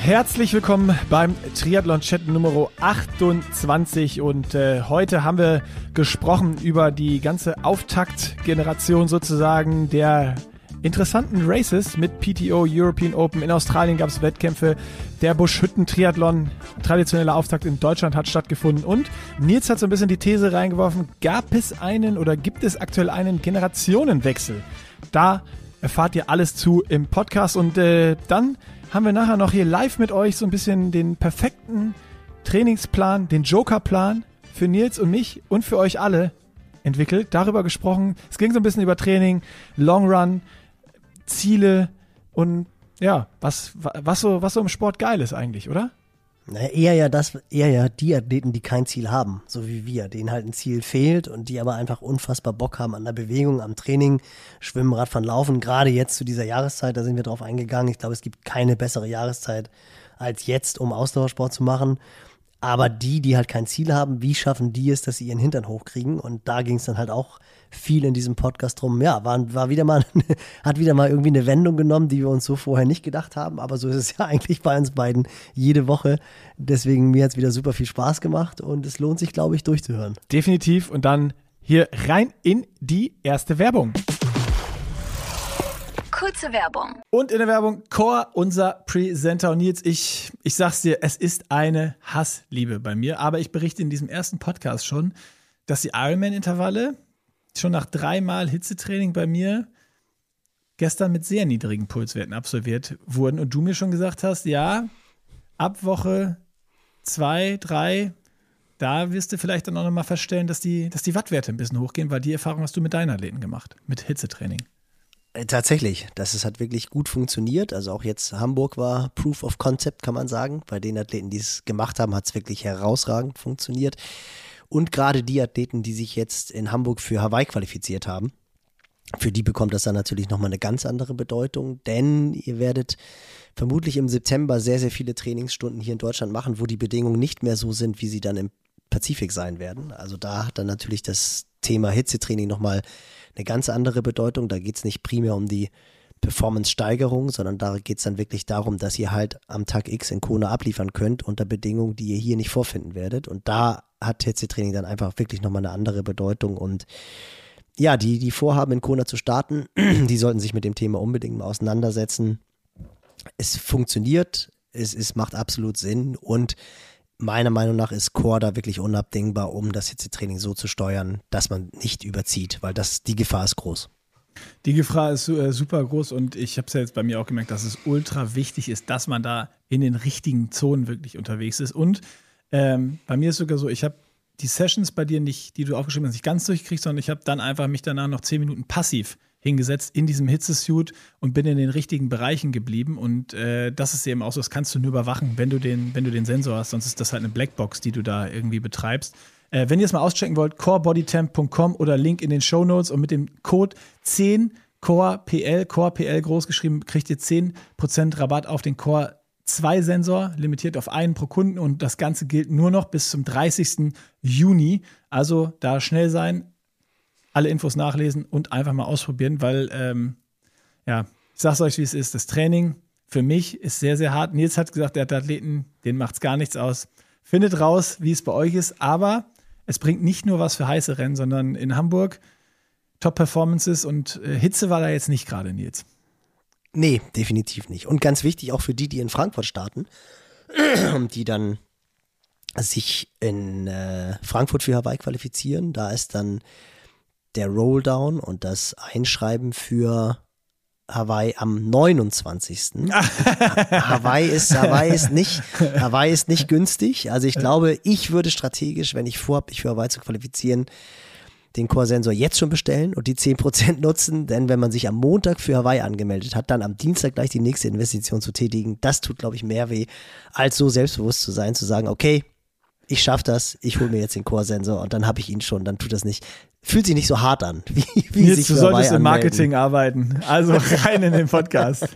Herzlich willkommen beim Triathlon-Chat Nummer 28 und heute haben wir gesprochen über die ganze Auftaktgeneration sozusagen der interessanten Races mit PTO, European Open. In Australien gab es Wettkämpfe, der Busch-Hütten-Triathlon, traditioneller Auftakt in Deutschland hat stattgefunden und Nils hat so ein bisschen die These reingeworfen, gab es einen oder gibt es aktuell einen Generationenwechsel? Da erfahrt ihr alles zu im Podcast und dann haben wir nachher noch hier live mit euch so ein bisschen den perfekten Trainingsplan, den Jokerplan für Nils und mich und für euch alle entwickelt, darüber gesprochen. Es ging so ein bisschen über Training, Long Run, Ziele und ja, was so im Sport geil ist eigentlich, oder? Naja, eher die Athleten, die kein Ziel haben, so wie wir, denen halt ein Ziel fehlt und die aber einfach unfassbar Bock haben an der Bewegung, am Training, Schwimmen, Radfahren, Laufen. Gerade jetzt zu dieser Jahreszeit, da sind wir drauf eingegangen. Ich glaube, es gibt keine bessere Jahreszeit als jetzt, um Ausdauersport zu machen. Aber die halt kein Ziel haben, wie schaffen die es, dass sie ihren Hintern hochkriegen? Und da ging es dann halt auch viel in diesem Podcast drum. Ja, war wieder mal, hat wieder mal irgendwie eine Wendung genommen, die wir uns so vorher nicht gedacht haben. Aber so ist es ja eigentlich bei uns beiden jede Woche. Deswegen, mir hat es wieder super viel Spaß gemacht und es lohnt sich, glaube ich, durchzuhören. Definitiv. Und dann hier rein in die erste Werbung. Kurze Werbung. Und in der Werbung Core, unser Presenter. Und Nils, ich sag's dir, es ist eine Hassliebe bei mir. Aber ich berichte in diesem ersten Podcast schon, dass die Ironman-Intervalle schon nach 3-mal Hitzetraining bei mir gestern mit sehr niedrigen Pulswerten absolviert wurden. Und du mir schon gesagt hast, ja, ab Woche 2, 3, da wirst du vielleicht dann auch nochmal feststellen, dass die Wattwerte ein bisschen hochgehen, weil die Erfahrung hast du mit deinen Athleten gemacht, mit Hitzetraining. Tatsächlich, das hat wirklich gut funktioniert. Also auch jetzt Hamburg war Proof of Concept, kann man sagen. Bei den Athleten, die es gemacht haben, hat es wirklich herausragend funktioniert. Und gerade die Athleten, die sich jetzt in Hamburg für Hawaii qualifiziert haben, für die bekommt das dann natürlich nochmal eine ganz andere Bedeutung. Denn ihr werdet vermutlich im September sehr, sehr viele Trainingsstunden hier in Deutschland machen, wo die Bedingungen nicht mehr so sind, wie sie dann im Pazifik sein werden. Also da hat dann natürlich das Thema Hitzetraining nochmal eine ganz andere Bedeutung. Da geht es nicht primär um die Performance-Steigerung, sondern da geht es dann wirklich darum, dass ihr halt am Tag X in Kona abliefern könnt unter Bedingungen, die ihr hier nicht vorfinden werdet. Und da hat Hitzetraining dann einfach wirklich nochmal eine andere Bedeutung. Und ja, die vorhaben, in Kona zu starten, die sollten sich mit dem Thema unbedingt mal auseinandersetzen. Es funktioniert, es macht absolut Sinn und meiner Meinung nach ist Core da wirklich unabdingbar, um das Hitzetraining so zu steuern, dass man nicht überzieht, weil die Gefahr ist groß. Die Gefahr ist super groß und ich habe es ja jetzt bei mir auch gemerkt, dass es ultra wichtig ist, dass man da in den richtigen Zonen wirklich unterwegs ist. Und bei mir ist sogar so, ich habe die Sessions bei dir nicht, die du aufgeschrieben hast, nicht ganz durchgekriegt, sondern ich habe dann einfach mich danach noch 10 Minuten passiv hingesetzt in diesem Hitzesuit und bin in den richtigen Bereichen geblieben und das ist eben auch so, das kannst du nur überwachen, wenn du den Sensor hast, sonst ist das halt eine Blackbox, die du da irgendwie betreibst. Wenn ihr es mal auschecken wollt, corebodytemp.com oder Link in den Shownotes und mit dem Code 10 CorePL groß geschrieben, kriegt ihr 10% Rabatt auf den Core 2 Sensor, limitiert auf einen pro Kunden und das Ganze gilt nur noch bis zum 30. Juni, also da schnell sein, alle Infos nachlesen und einfach mal ausprobieren, weil, ich sag's euch, wie es ist. Das Training für mich ist sehr, sehr hart. Nils hat gesagt, der hat Athleten, denen macht's gar nichts aus. Findet raus, wie es bei euch ist, aber es bringt nicht nur was für heiße Rennen, sondern in Hamburg Top-Performances und Hitze war da jetzt nicht gerade, Nils. Nee, definitiv nicht. Und ganz wichtig auch für die in Frankfurt starten, die dann sich in Frankfurt für Hawaii qualifizieren. Da ist dann der Rolldown und das Einschreiben für Hawaii am 29. Hawaii ist nicht günstig. Also ich glaube, ich würde strategisch, wenn ich vorhabe, mich für Hawaii zu qualifizieren, den Core-Sensor jetzt schon bestellen und die 10% nutzen, denn wenn man sich am Montag für Hawaii angemeldet hat, dann am Dienstag gleich die nächste Investition zu tätigen, das tut, glaube ich, mehr weh, als so selbstbewusst zu sein, zu sagen, okay, ich schaffe das, ich hole mir jetzt den Core-Sensor und dann habe ich ihn schon, dann tut das nicht, fühlt sich nicht so hart an, wie Nils, sich du für solltest Hawaii im anmelden. Marketing arbeiten, also rein in den Podcast.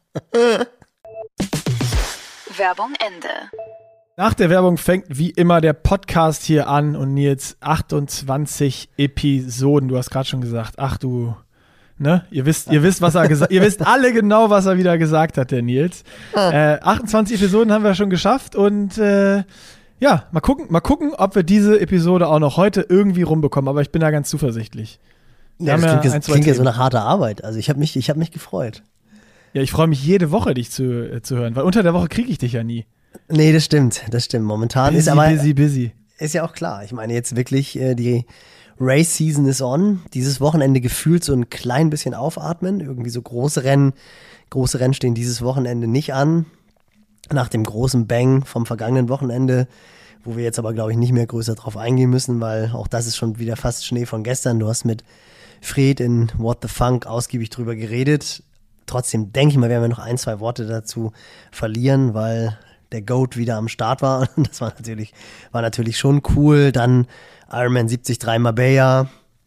Werbung Ende. Nach der Werbung fängt wie immer der Podcast hier an und Nils, 28 Episoden, du hast gerade schon gesagt, ach du Ne? Ihr wisst, was er gesagt hat. Ihr wisst alle genau, was er wieder gesagt hat, der Nils. 28 Episoden haben wir schon geschafft und ja, mal gucken, ob wir diese Episode auch noch heute irgendwie rumbekommen. Aber ich bin da ganz zuversichtlich. Ja, das klingt ja so nach harter Arbeit. Also ich hab mich gefreut. Ja, ich freue mich jede Woche, dich zu hören, weil unter der Woche kriege ich dich ja nie. Nee, das stimmt. Momentan busy. Ist ja auch klar. Ich meine jetzt wirklich, die Race-Season is on. Dieses Wochenende gefühlt so ein klein bisschen aufatmen. Irgendwie so große Rennen stehen dieses Wochenende nicht an. Nach dem großen Bang vom vergangenen Wochenende, wo wir jetzt aber, glaube ich, nicht mehr größer drauf eingehen müssen, weil auch das ist schon wieder fast Schnee von gestern. Du hast mit Fred in What the Funk ausgiebig drüber geredet. Trotzdem denke ich mal, werden wir noch 1-2 Worte dazu verlieren, weil der GOAT wieder am Start war. Das war natürlich schon cool. Dann Ironman 73 Marbella,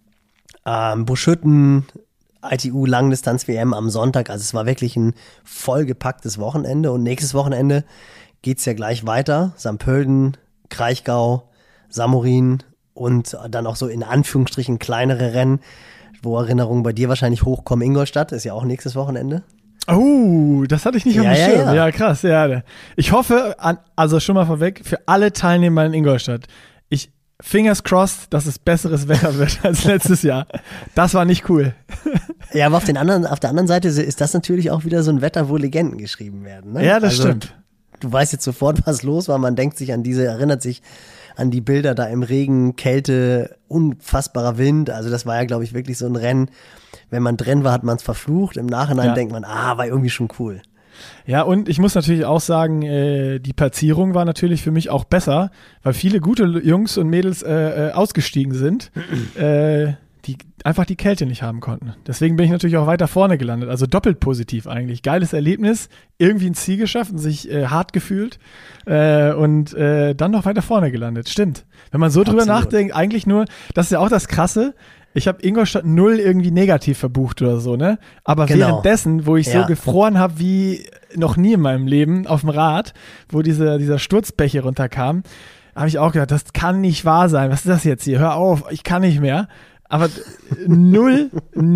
Buschütten, ITU Langdistanz-WM am Sonntag. Also es war wirklich ein vollgepacktes Wochenende. Und nächstes Wochenende geht es ja gleich weiter. St. Pölten, Kraichgau, Samorin und dann auch so in Anführungsstrichen kleinere Rennen, wo Erinnerungen bei dir wahrscheinlich hochkommen. Ingolstadt ist ja auch nächstes Wochenende. Oh, das hatte ich nicht auf dem Schirm. Ja, krass. Ja. Ich hoffe, also schon mal vorweg, für alle Teilnehmer in Ingolstadt, Fingers crossed, dass es besseres Wetter wird als letztes Jahr. Das war nicht cool. Ja, aber auf der anderen Seite ist das natürlich auch wieder so ein Wetter, wo Legenden geschrieben werden. Ne? Ja, das stimmt. Du weißt jetzt sofort, was los war. Man erinnert sich an die Bilder da im Regen, Kälte, unfassbarer Wind. Also das war ja, glaube ich, wirklich so ein Rennen. Wenn man drin war, hat man es verflucht. Im Nachhinein denkt man, war irgendwie schon cool. Ja, und ich muss natürlich auch sagen, die Platzierung war natürlich für mich auch besser, weil viele gute Jungs und Mädels ausgestiegen sind, die einfach die Kälte nicht haben konnten. Deswegen bin ich natürlich auch weiter vorne gelandet, also doppelt positiv eigentlich. Geiles Erlebnis, irgendwie ein Ziel geschafft und sich hart gefühlt und dann noch weiter vorne gelandet. Stimmt. Wenn man so drüber nachdenkt, eigentlich nur, das ist ja auch das Krasse, ich habe Ingolstadt 0 irgendwie negativ verbucht oder so, ne? Aber währenddessen, wo ich so gefroren habe wie noch nie in meinem Leben auf dem Rad, wo dieser Sturzbäche runterkam, habe ich auch gedacht, das kann nicht wahr sein. Was ist das jetzt hier? Hör auf, ich kann nicht mehr. Aber null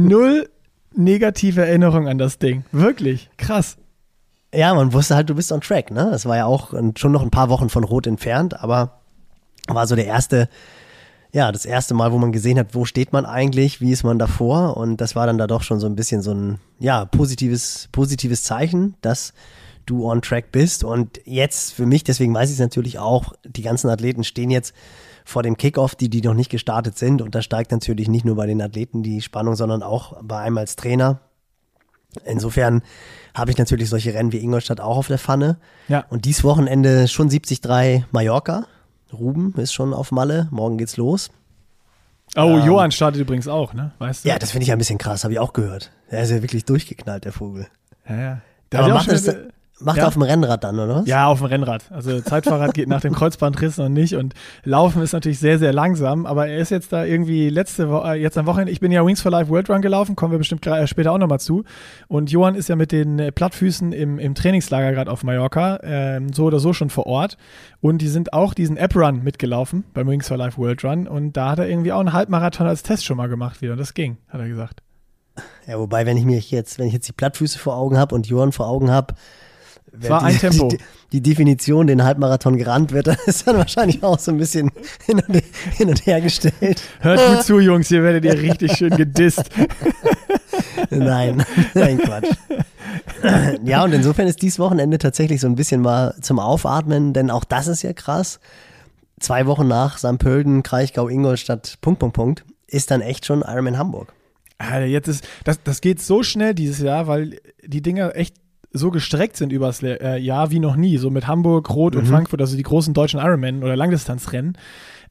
negative Erinnerung an das Ding. Wirklich, krass. Ja, man wusste halt, du bist on track, ne? Das war ja auch schon noch ein paar Wochen von Rot entfernt, aber war so das erste Mal, wo man gesehen hat, wo steht man eigentlich, wie ist man davor, und das war dann da doch schon so ein bisschen so ein, positives Zeichen, dass du on track bist. Und jetzt für mich, deswegen weiß ich es natürlich auch, die ganzen Athleten stehen jetzt vor dem Kickoff, die noch nicht gestartet sind, und da steigt natürlich nicht nur bei den Athleten die Spannung, sondern auch bei einem als Trainer. Insofern habe ich natürlich solche Rennen wie Ingolstadt auch auf der Pfanne. Ja. Und dieses Wochenende schon 73 Mallorca. Ruben ist schon auf Malle, morgen geht's los. Oh, Johann startet übrigens auch, ne? Weißt du? Ja, das finde ich ein bisschen krass, habe ich auch gehört. Er ist ja wirklich durchgeknallt, der Vogel. Ja. Aber macht er auf dem Rennrad dann, oder was? Ja, auf dem Rennrad. Also Zeitfahrrad geht nach dem Kreuzbandriss noch nicht, und Laufen ist natürlich sehr, sehr langsam, aber er ist jetzt da irgendwie jetzt am Wochenende, ich bin ja Wings for Life World Run gelaufen, kommen wir bestimmt später auch nochmal zu, und Johann ist ja mit den Plattfüßen im Trainingslager gerade auf Mallorca, so oder so schon vor Ort, und die sind auch diesen App-Run mitgelaufen beim Wings for Life World Run, und da hat er irgendwie auch einen Halbmarathon als Test schon mal gemacht wieder, und das ging, hat er gesagt. Ja, wobei, wenn ich jetzt die Plattfüße vor Augen habe und Johann vor Augen habe, es war ein Tempo. Die Definition, den Halbmarathon gerannt wird, ist dann wahrscheinlich auch so ein bisschen hin und her gestellt. Hört gut zu, Jungs, hier werdet ihr richtig schön gedisst. Nein, Quatsch. Ja, und insofern ist dieses Wochenende tatsächlich so ein bisschen mal zum Aufatmen, denn auch das ist ja krass. 2 Wochen nach St. Pölten, Kraichgau, Ingolstadt, ... ist dann echt schon Ironman Hamburg. Alter, jetzt das geht so schnell dieses Jahr, weil die Dinger echt so gestreckt sind übers Jahr wie noch nie, so mit Hamburg, Rot und Frankfurt, also die großen deutschen Ironman oder Langdistanzrennen.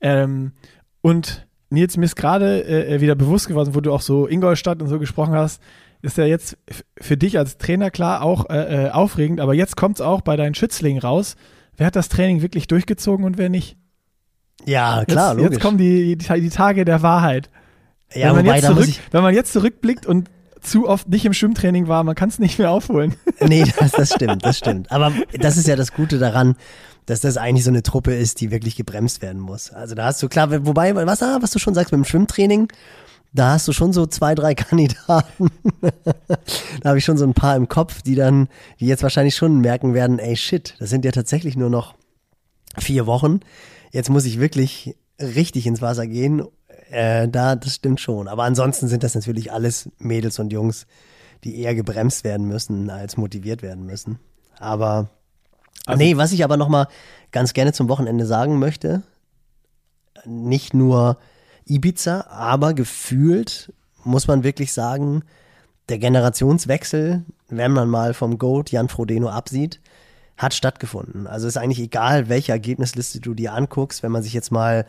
Und Nils, mir ist gerade wieder bewusst geworden, wo du auch so Ingolstadt und so gesprochen hast, ist ja jetzt für dich als Trainer klar auch aufregend, aber jetzt kommt es auch bei deinen Schützlingen raus. Wer hat das Training wirklich durchgezogen und wer nicht? Ja, klar, logisch. Jetzt kommen die Tage der Wahrheit. Ja, wenn man jetzt zurückblickt und zu oft nicht im Schwimmtraining war, man kann es nicht mehr aufholen. Nee, das stimmt. Aber das ist ja das Gute daran, dass das eigentlich so eine Truppe ist, die wirklich gebremst werden muss. Also da hast du klar, wobei, was du schon sagst mit dem Schwimmtraining, Da hast du schon so 2, 3 Kandidaten. Da habe ich schon so ein paar im Kopf, die jetzt wahrscheinlich schon merken werden, ey shit, das sind ja tatsächlich nur noch 4 Wochen. Jetzt muss ich wirklich richtig ins Wasser gehen. Das stimmt schon. Aber ansonsten sind das natürlich alles Mädels und Jungs, die eher gebremst werden müssen, als motiviert werden müssen. Aber nee, was ich aber nochmal ganz gerne zum Wochenende sagen möchte, nicht nur Ibiza, aber gefühlt muss man wirklich sagen, der Generationswechsel, wenn man mal vom GOAT Jan Frodeno absieht, hat stattgefunden. Also ist eigentlich egal, welche Ergebnisliste du dir anguckst, wenn man sich jetzt mal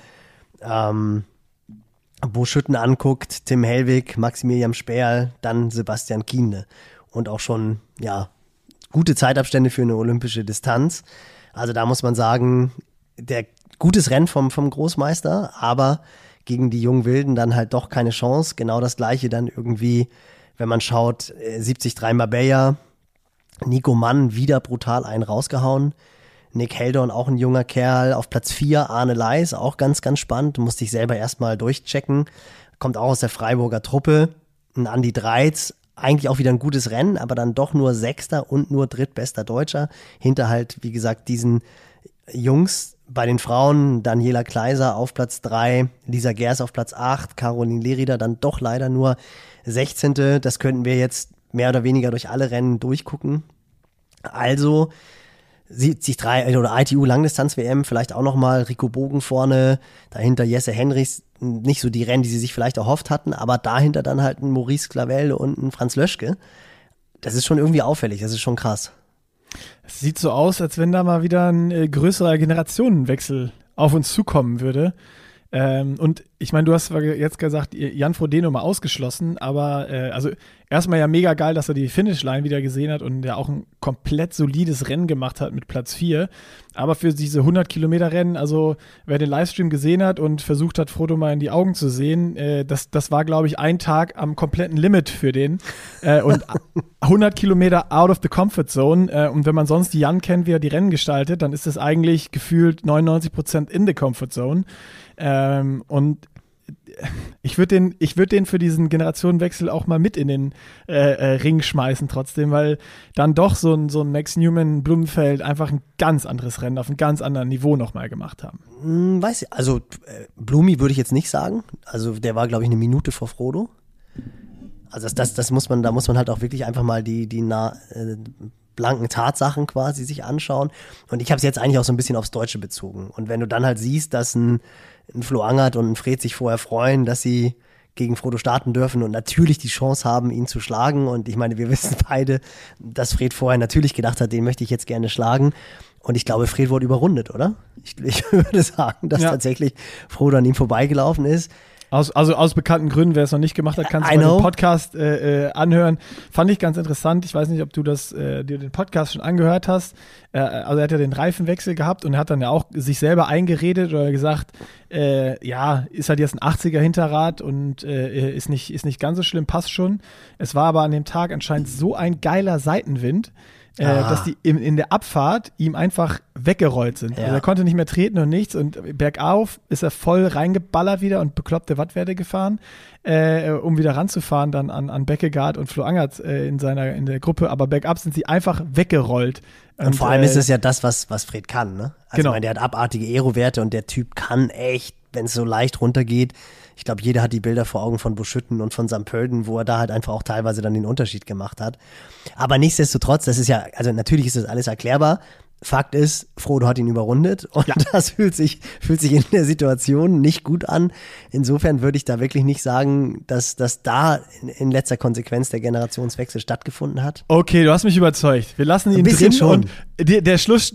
Bo Schütten anguckt, Tim Hellwig, Maximilian Sperl, dann Sebastian Kienle. Und auch schon, ja, gute Zeitabstände für eine olympische Distanz. Also da muss man sagen, gutes Rennen vom Großmeister, aber gegen die jungen Wilden dann halt doch keine Chance. Genau das Gleiche dann irgendwie, wenn man schaut, 73 Marbella, Nico Mann wieder brutal einen rausgehauen. Nick Heldorn, auch ein junger Kerl, auf Platz 4, Arne Leis, auch ganz, ganz spannend, musste ich selber erstmal durchchecken, kommt auch aus der Freiburger Truppe. Ein Andi Dreiz, eigentlich auch wieder ein gutes Rennen, aber dann doch nur Sechster und nur drittbester Deutscher, hinter halt, wie gesagt, diesen Jungs. Bei den Frauen Daniela Kleiser auf Platz 3, Lisa Gers auf Platz 8, Caroline Lerida dann doch leider nur 16. Das könnten wir jetzt mehr oder weniger durch alle Rennen durchgucken. Also 73 oder ITU Langdistanz-WM, vielleicht auch nochmal Rico Bogen vorne, dahinter Jesse Henrichs, nicht so die Rennen, die sie sich vielleicht erhofft hatten, aber dahinter dann halt ein Maurice Clavel und ein Franz Löschke. Das ist schon irgendwie auffällig, das ist schon krass. Es sieht so aus, als wenn da mal wieder ein größerer Generationenwechsel auf uns zukommen würde. Und ich meine, du hast jetzt gesagt, Jan Frodeno mal ausgeschlossen, aber also erstmal ja mega geil, dass er die Finishline wieder gesehen hat und ja auch ein komplett solides Rennen gemacht hat mit Platz 4. Aber für diese 100-Kilometer-Rennen, also wer den Livestream gesehen hat und versucht hat, Frodo mal in die Augen zu sehen, das war, glaube ich, ein Tag am kompletten Limit für den. Und 100 Kilometer out of the comfort zone. Und wenn man sonst die Jan kennt, wie er die Rennen gestaltet, dann ist das eigentlich gefühlt 99% in the comfort zone. Und ich würde den für diesen Generationenwechsel auch mal mit in den Ring schmeißen trotzdem, weil dann doch so ein Max Newman, Blumenfeld einfach ein ganz anderes Rennen auf einem ganz anderen Niveau nochmal gemacht haben. Weiß ich, also Blumi würde ich jetzt nicht sagen. Also der war, glaube ich, eine Minute vor Frodo. Also da muss man halt auch wirklich einfach mal die blanken Tatsachen quasi sich anschauen. Und ich habe es jetzt eigentlich auch so ein bisschen aufs Deutsche bezogen. Und wenn du dann halt siehst, dass ein Flo Angert und ein Fred sich vorher freuen, dass sie gegen Frodo starten dürfen und natürlich die Chance haben, ihn zu schlagen. Und ich meine, wir wissen beide, dass Fred vorher natürlich gedacht hat, den möchte ich jetzt gerne schlagen. Und ich glaube, Fred wurde überrundet, oder? Ich würde sagen, dass tatsächlich Frodo an ihm vorbeigelaufen ist. Aus bekannten Gründen, wer es noch nicht gemacht hat, kannst du den Podcast anhören. Fand ich ganz interessant. Ich weiß nicht, ob du dir den Podcast schon angehört hast. Also er hat ja den Reifenwechsel gehabt und er hat dann ja auch sich selber eingeredet oder gesagt, ist halt jetzt ein 80er Hinterrad und ist nicht ganz so schlimm, passt schon. Es war aber an dem Tag anscheinend so ein geiler Seitenwind, dass die in der Abfahrt ihm einfach weggerollt sind. Ja. Also er konnte nicht mehr treten und nichts und bergauf ist er voll reingeballert wieder und bekloppte Wattwerte gefahren, um wieder ranzufahren dann an Bekkegaard und Flo Angert in der Gruppe, aber bergab sind sie einfach weggerollt. Und vor allem ist es ja das, was Fred kann, ne? Also genau. Ich meine, der hat abartige Aero-Werte und der Typ kann echt, wenn es so leicht runtergeht, ich glaube, jeder hat die Bilder vor Augen von Buschütten und von St. Pölten, wo er da halt einfach auch teilweise dann den Unterschied gemacht hat. Aber nichtsdestotrotz, das ist ja, also natürlich ist das alles erklärbar. Fakt ist, Frodo hat ihn überrundet und das fühlt sich in der Situation nicht gut an. Insofern würde ich da wirklich nicht sagen, dass da in letzter Konsequenz der Generationswechsel stattgefunden hat. Okay, du hast mich überzeugt. Wir lassen ihn drin schon. Und der Schluss,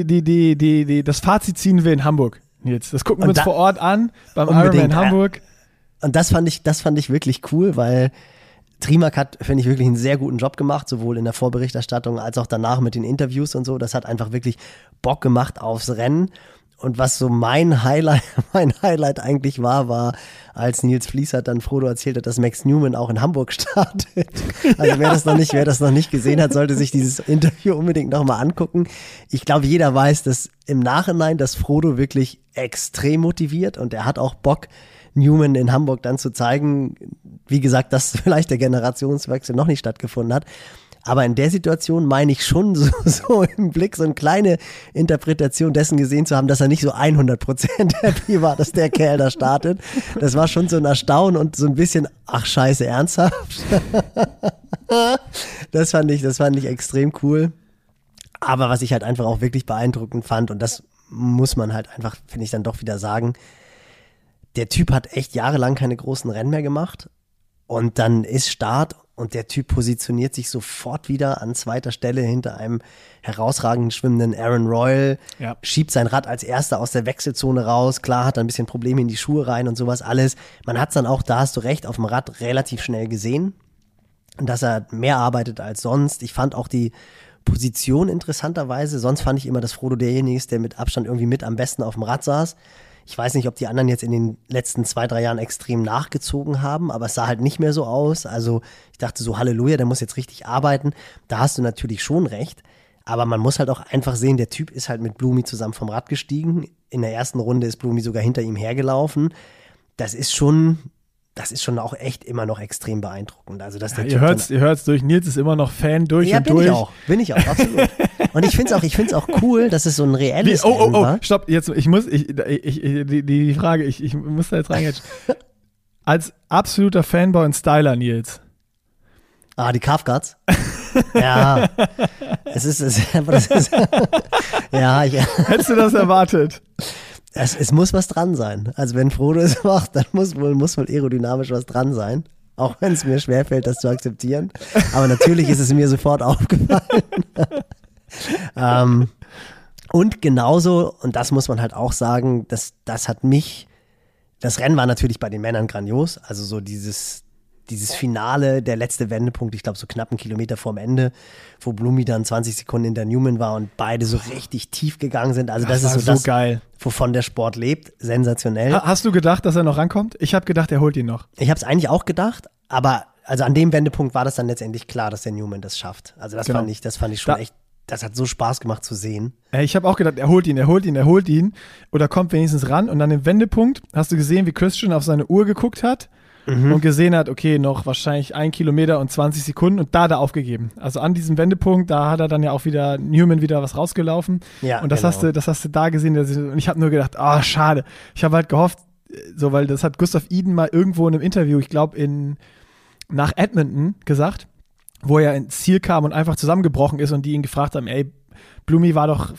das Fazit ziehen wir in Hamburg. Jetzt, das gucken wir uns vor Ort an beim Ironman Hamburg. Und das fand ich wirklich cool, weil Trimark hat, finde ich, wirklich einen sehr guten Job gemacht, sowohl in der Vorberichterstattung als auch danach mit den Interviews und so. Das hat einfach wirklich Bock gemacht aufs Rennen. Und was so mein Highlight eigentlich war, als Nils Fließert dann Frodo erzählt hat, dass Max Newman auch in Hamburg startet. Also wer das noch nicht gesehen hat, sollte sich dieses Interview unbedingt nochmal angucken. Ich glaube, jeder weiß, dass im Nachhinein, dass Frodo wirklich extrem motiviert und er hat auch Bock, Newman in Hamburg dann zu zeigen, wie gesagt, dass vielleicht der Generationswechsel noch nicht stattgefunden hat. Aber in der Situation meine ich schon so im Blick so eine kleine Interpretation dessen gesehen zu haben, dass er nicht so 100% happy war, dass der Kerl da startet. Das war schon so ein Erstaunen und so ein bisschen, ach scheiße, ernsthaft? Das fand ich extrem cool. Aber was ich halt einfach auch wirklich beeindruckend fand, und das muss man halt einfach, finde ich, dann doch wieder sagen, der Typ hat echt jahrelang keine großen Rennen mehr gemacht und dann ist Start und der Typ positioniert sich sofort wieder an zweiter Stelle hinter einem herausragend schwimmenden Aaron Royal, schiebt sein Rad als Erster aus der Wechselzone raus, klar, hat ein bisschen Probleme in die Schuhe rein und sowas alles. Man hat es dann auch, da hast du recht, auf dem Rad relativ schnell gesehen, dass er mehr arbeitet als sonst. Ich fand auch die Position interessanterweise, sonst fand ich immer, dass Frodo derjenige ist, der mit Abstand irgendwie mit am besten auf dem Rad saß. Ich weiß nicht, ob die anderen jetzt in den letzten 2-3 Jahren extrem nachgezogen haben, aber es sah halt nicht mehr so aus. Also ich dachte so, Halleluja, der muss jetzt richtig arbeiten. Da hast du natürlich schon recht. Aber man muss halt auch einfach sehen, der Typ ist halt mit Blumi zusammen vom Rad gestiegen. In der ersten Runde ist Blumi sogar hinter ihm hergelaufen. Das ist schon auch echt immer noch extrem beeindruckend. Also, dass der Ihr hört's durch. Nils ist immer noch Fan durch und durch. Bin ich auch, absolut. Und ich finde es auch cool, dass es so ein reelles Rennen war. Stopp, jetzt, die Frage, ich muss da jetzt reingehen. Als absoluter Fanboy und Styler, Nils. Die Calf-Guards? Ja. Hättest du das erwartet? Es muss was dran sein. Also wenn Frodo es macht, dann muss wohl aerodynamisch was dran sein. Auch wenn es mir schwerfällt, das zu akzeptieren. Aber natürlich ist es mir sofort aufgefallen. Und genauso, und das muss man halt auch sagen, das Rennen war natürlich bei den Männern grandios. Also so dieses Finale, der letzte Wendepunkt, ich glaube so knapp einen Kilometer vorm Ende, wo Blumi dann 20 Sekunden hinter Newman war und beide so richtig tief gegangen sind. Also das ist so das, geil, wovon der Sport lebt. Sensationell. Hast du gedacht, dass er noch rankommt? Ich habe gedacht, er holt ihn noch. Ich habe es eigentlich auch gedacht, aber also an dem Wendepunkt war das dann letztendlich klar, dass der Newman das schafft. Also das fand ich schon echt, das hat so Spaß gemacht zu sehen. Ich habe auch gedacht, er holt ihn oder kommt wenigstens ran und an dem Wendepunkt hast du gesehen, wie Christian auf seine Uhr geguckt hat. Und gesehen hat, okay, noch wahrscheinlich 1 Kilometer und 20 Sekunden und da hat er aufgegeben. Also an diesem Wendepunkt, da hat er dann ja auch wieder Newman wieder was rausgelaufen. Ja, und das hast du da gesehen. Und ich habe nur gedacht, schade. Ich habe halt gehofft, so, weil das hat Gustav Iden mal irgendwo in einem Interview, ich glaube nach Edmonton gesagt, wo er ins Ziel kam und einfach zusammengebrochen ist und die ihn gefragt haben, ey, Blumi war doch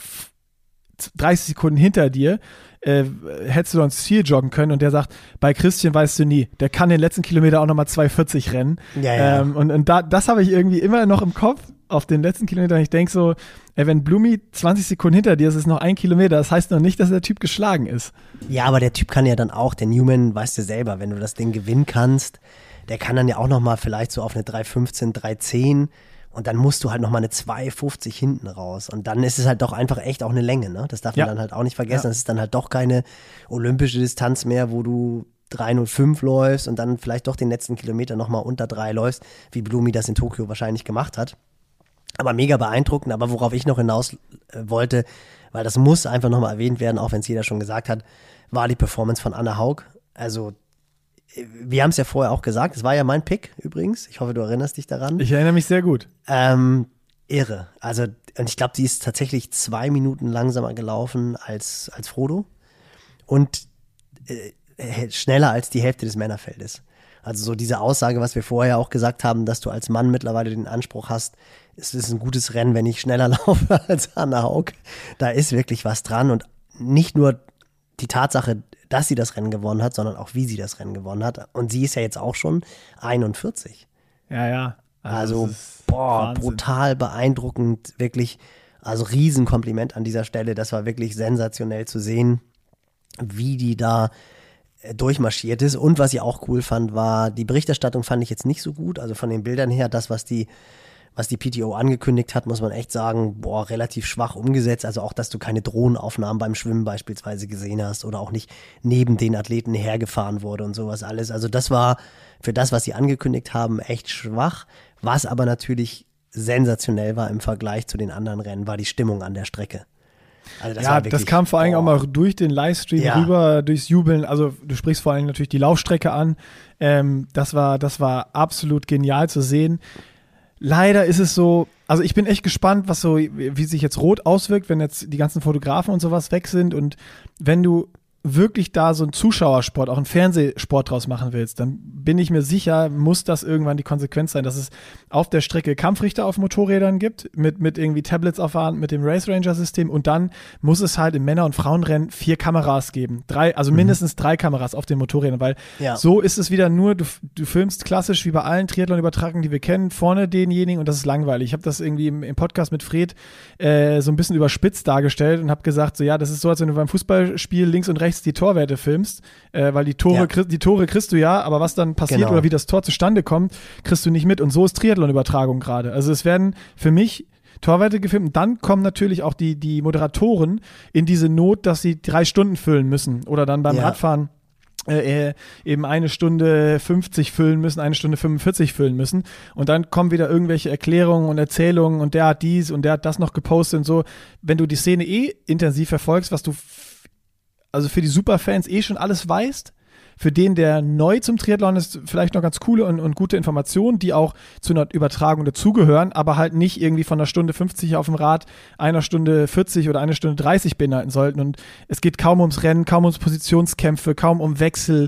30 Sekunden hinter dir. Hättest du doch ins Ziel joggen können und der sagt, bei Christian weißt du nie, der kann den letzten Kilometer auch nochmal 2,40 rennen. Ja. Und das habe ich irgendwie immer noch im Kopf auf den letzten Kilometern. Ich denke so, wenn Blumi 20 Sekunden hinter dir ist, ist noch 1 Kilometer. Das heißt noch nicht, dass der Typ geschlagen ist. Ja, aber der Typ kann ja dann auch, der Newman, weißt du selber, wenn du das Ding gewinnen kannst, der kann dann ja auch nochmal vielleicht so auf eine 3,15, 3,10 und dann musst du halt nochmal eine 2,50 hinten raus. Und dann ist es halt doch einfach echt auch eine Länge, ne? Das darf man dann halt auch nicht vergessen. Das ist dann halt doch keine olympische Distanz mehr, wo du 3,05 läufst und dann vielleicht doch den letzten Kilometer nochmal unter 3 läufst, wie Blumi das in Tokio wahrscheinlich gemacht hat. Aber mega beeindruckend. Aber worauf ich noch hinaus wollte, weil das muss einfach nochmal erwähnt werden, auch wenn es jeder schon gesagt hat, war die Performance von Anna Haug. Also wir haben es ja vorher auch gesagt, es war ja mein Pick übrigens. Ich hoffe, du erinnerst dich daran. Ich erinnere mich sehr gut. Irre. Also, und ich glaube, sie ist tatsächlich 2 Minuten langsamer gelaufen als Frodo und schneller als die Hälfte des Männerfeldes. Also so diese Aussage, was wir vorher auch gesagt haben, dass du als Mann mittlerweile den Anspruch hast, es ist ein gutes Rennen, wenn ich schneller laufe als Anna Haug. Da ist wirklich was dran und nicht nur die Tatsache, dass sie das Rennen gewonnen hat, sondern auch wie sie das Rennen gewonnen hat. Und sie ist ja jetzt auch schon 41. Ja. Also brutal beeindruckend, wirklich, also Riesenkompliment an dieser Stelle. Das war wirklich sensationell zu sehen, wie die da durchmarschiert ist. Und was ich auch cool fand, war, die Berichterstattung fand ich jetzt nicht so gut. Also von den Bildern her, das, was die was die PTO angekündigt hat, muss man echt sagen, relativ schwach umgesetzt. Also auch, dass du keine Drohnenaufnahmen beim Schwimmen beispielsweise gesehen hast oder auch nicht neben den Athleten hergefahren wurde und sowas alles. Also das war für das, was sie angekündigt haben, echt schwach. Was aber natürlich sensationell war im Vergleich zu den anderen Rennen, war die Stimmung an der Strecke. Also das war wirklich, das kam vor allem auch mal durch den Livestream rüber, durchs Jubeln. Also du sprichst vor allem natürlich die Laufstrecke an. Das war absolut genial zu sehen. Leider ist es so, also ich bin echt gespannt, wie sich jetzt Rot auswirkt, wenn jetzt die ganzen Fotografen und sowas weg sind und wenn du wirklich da so einen Zuschauersport, auch einen Fernsehsport draus machen willst, dann bin ich mir sicher, muss das irgendwann die Konsequenz sein, dass es auf der Strecke Kampfrichter auf Motorrädern gibt, mit irgendwie Tablets auf der Hand, mit dem Race Ranger System und dann muss es halt im Männer- und Frauenrennen 4 Kameras geben. Mindestens 3 Kameras auf den Motorrädern, weil so ist es wieder nur, du filmst klassisch wie bei allen Triathlon-Übertragungen, die wir kennen, vorne denjenigen und das ist langweilig. Ich habe das irgendwie im Podcast mit Fred so ein bisschen überspitzt dargestellt und habe gesagt, so das ist so, als wenn du beim Fußballspiel links und rechts die Torwerte filmst, weil die Tore kriegst du aber was dann passiert oder wie das Tor zustande kommt, kriegst du nicht mit und so ist Triathlon-Übertragung gerade. Also es werden für mich Torwerte gefilmt und dann kommen natürlich auch die Moderatoren in diese Not, dass sie 3 Stunden füllen müssen oder dann beim Radfahren eben 1 Stunde 50 füllen müssen, 1 Stunde 45 füllen müssen und dann kommen wieder irgendwelche Erklärungen und Erzählungen und der hat dies und der hat das noch gepostet und so. Wenn du die Szene intensiv verfolgst, was du also für die Superfans schon alles weißt, für den, der neu zum Triathlon ist, vielleicht noch ganz coole und gute Informationen, die auch zu einer Übertragung dazugehören, aber halt nicht irgendwie von 1 Stunde 50 auf dem Rad 1 Stunde 40 oder 1 Stunde 30 beinhalten sollten und es geht kaum ums Rennen, kaum ums Positionskämpfe, kaum um Wechsel,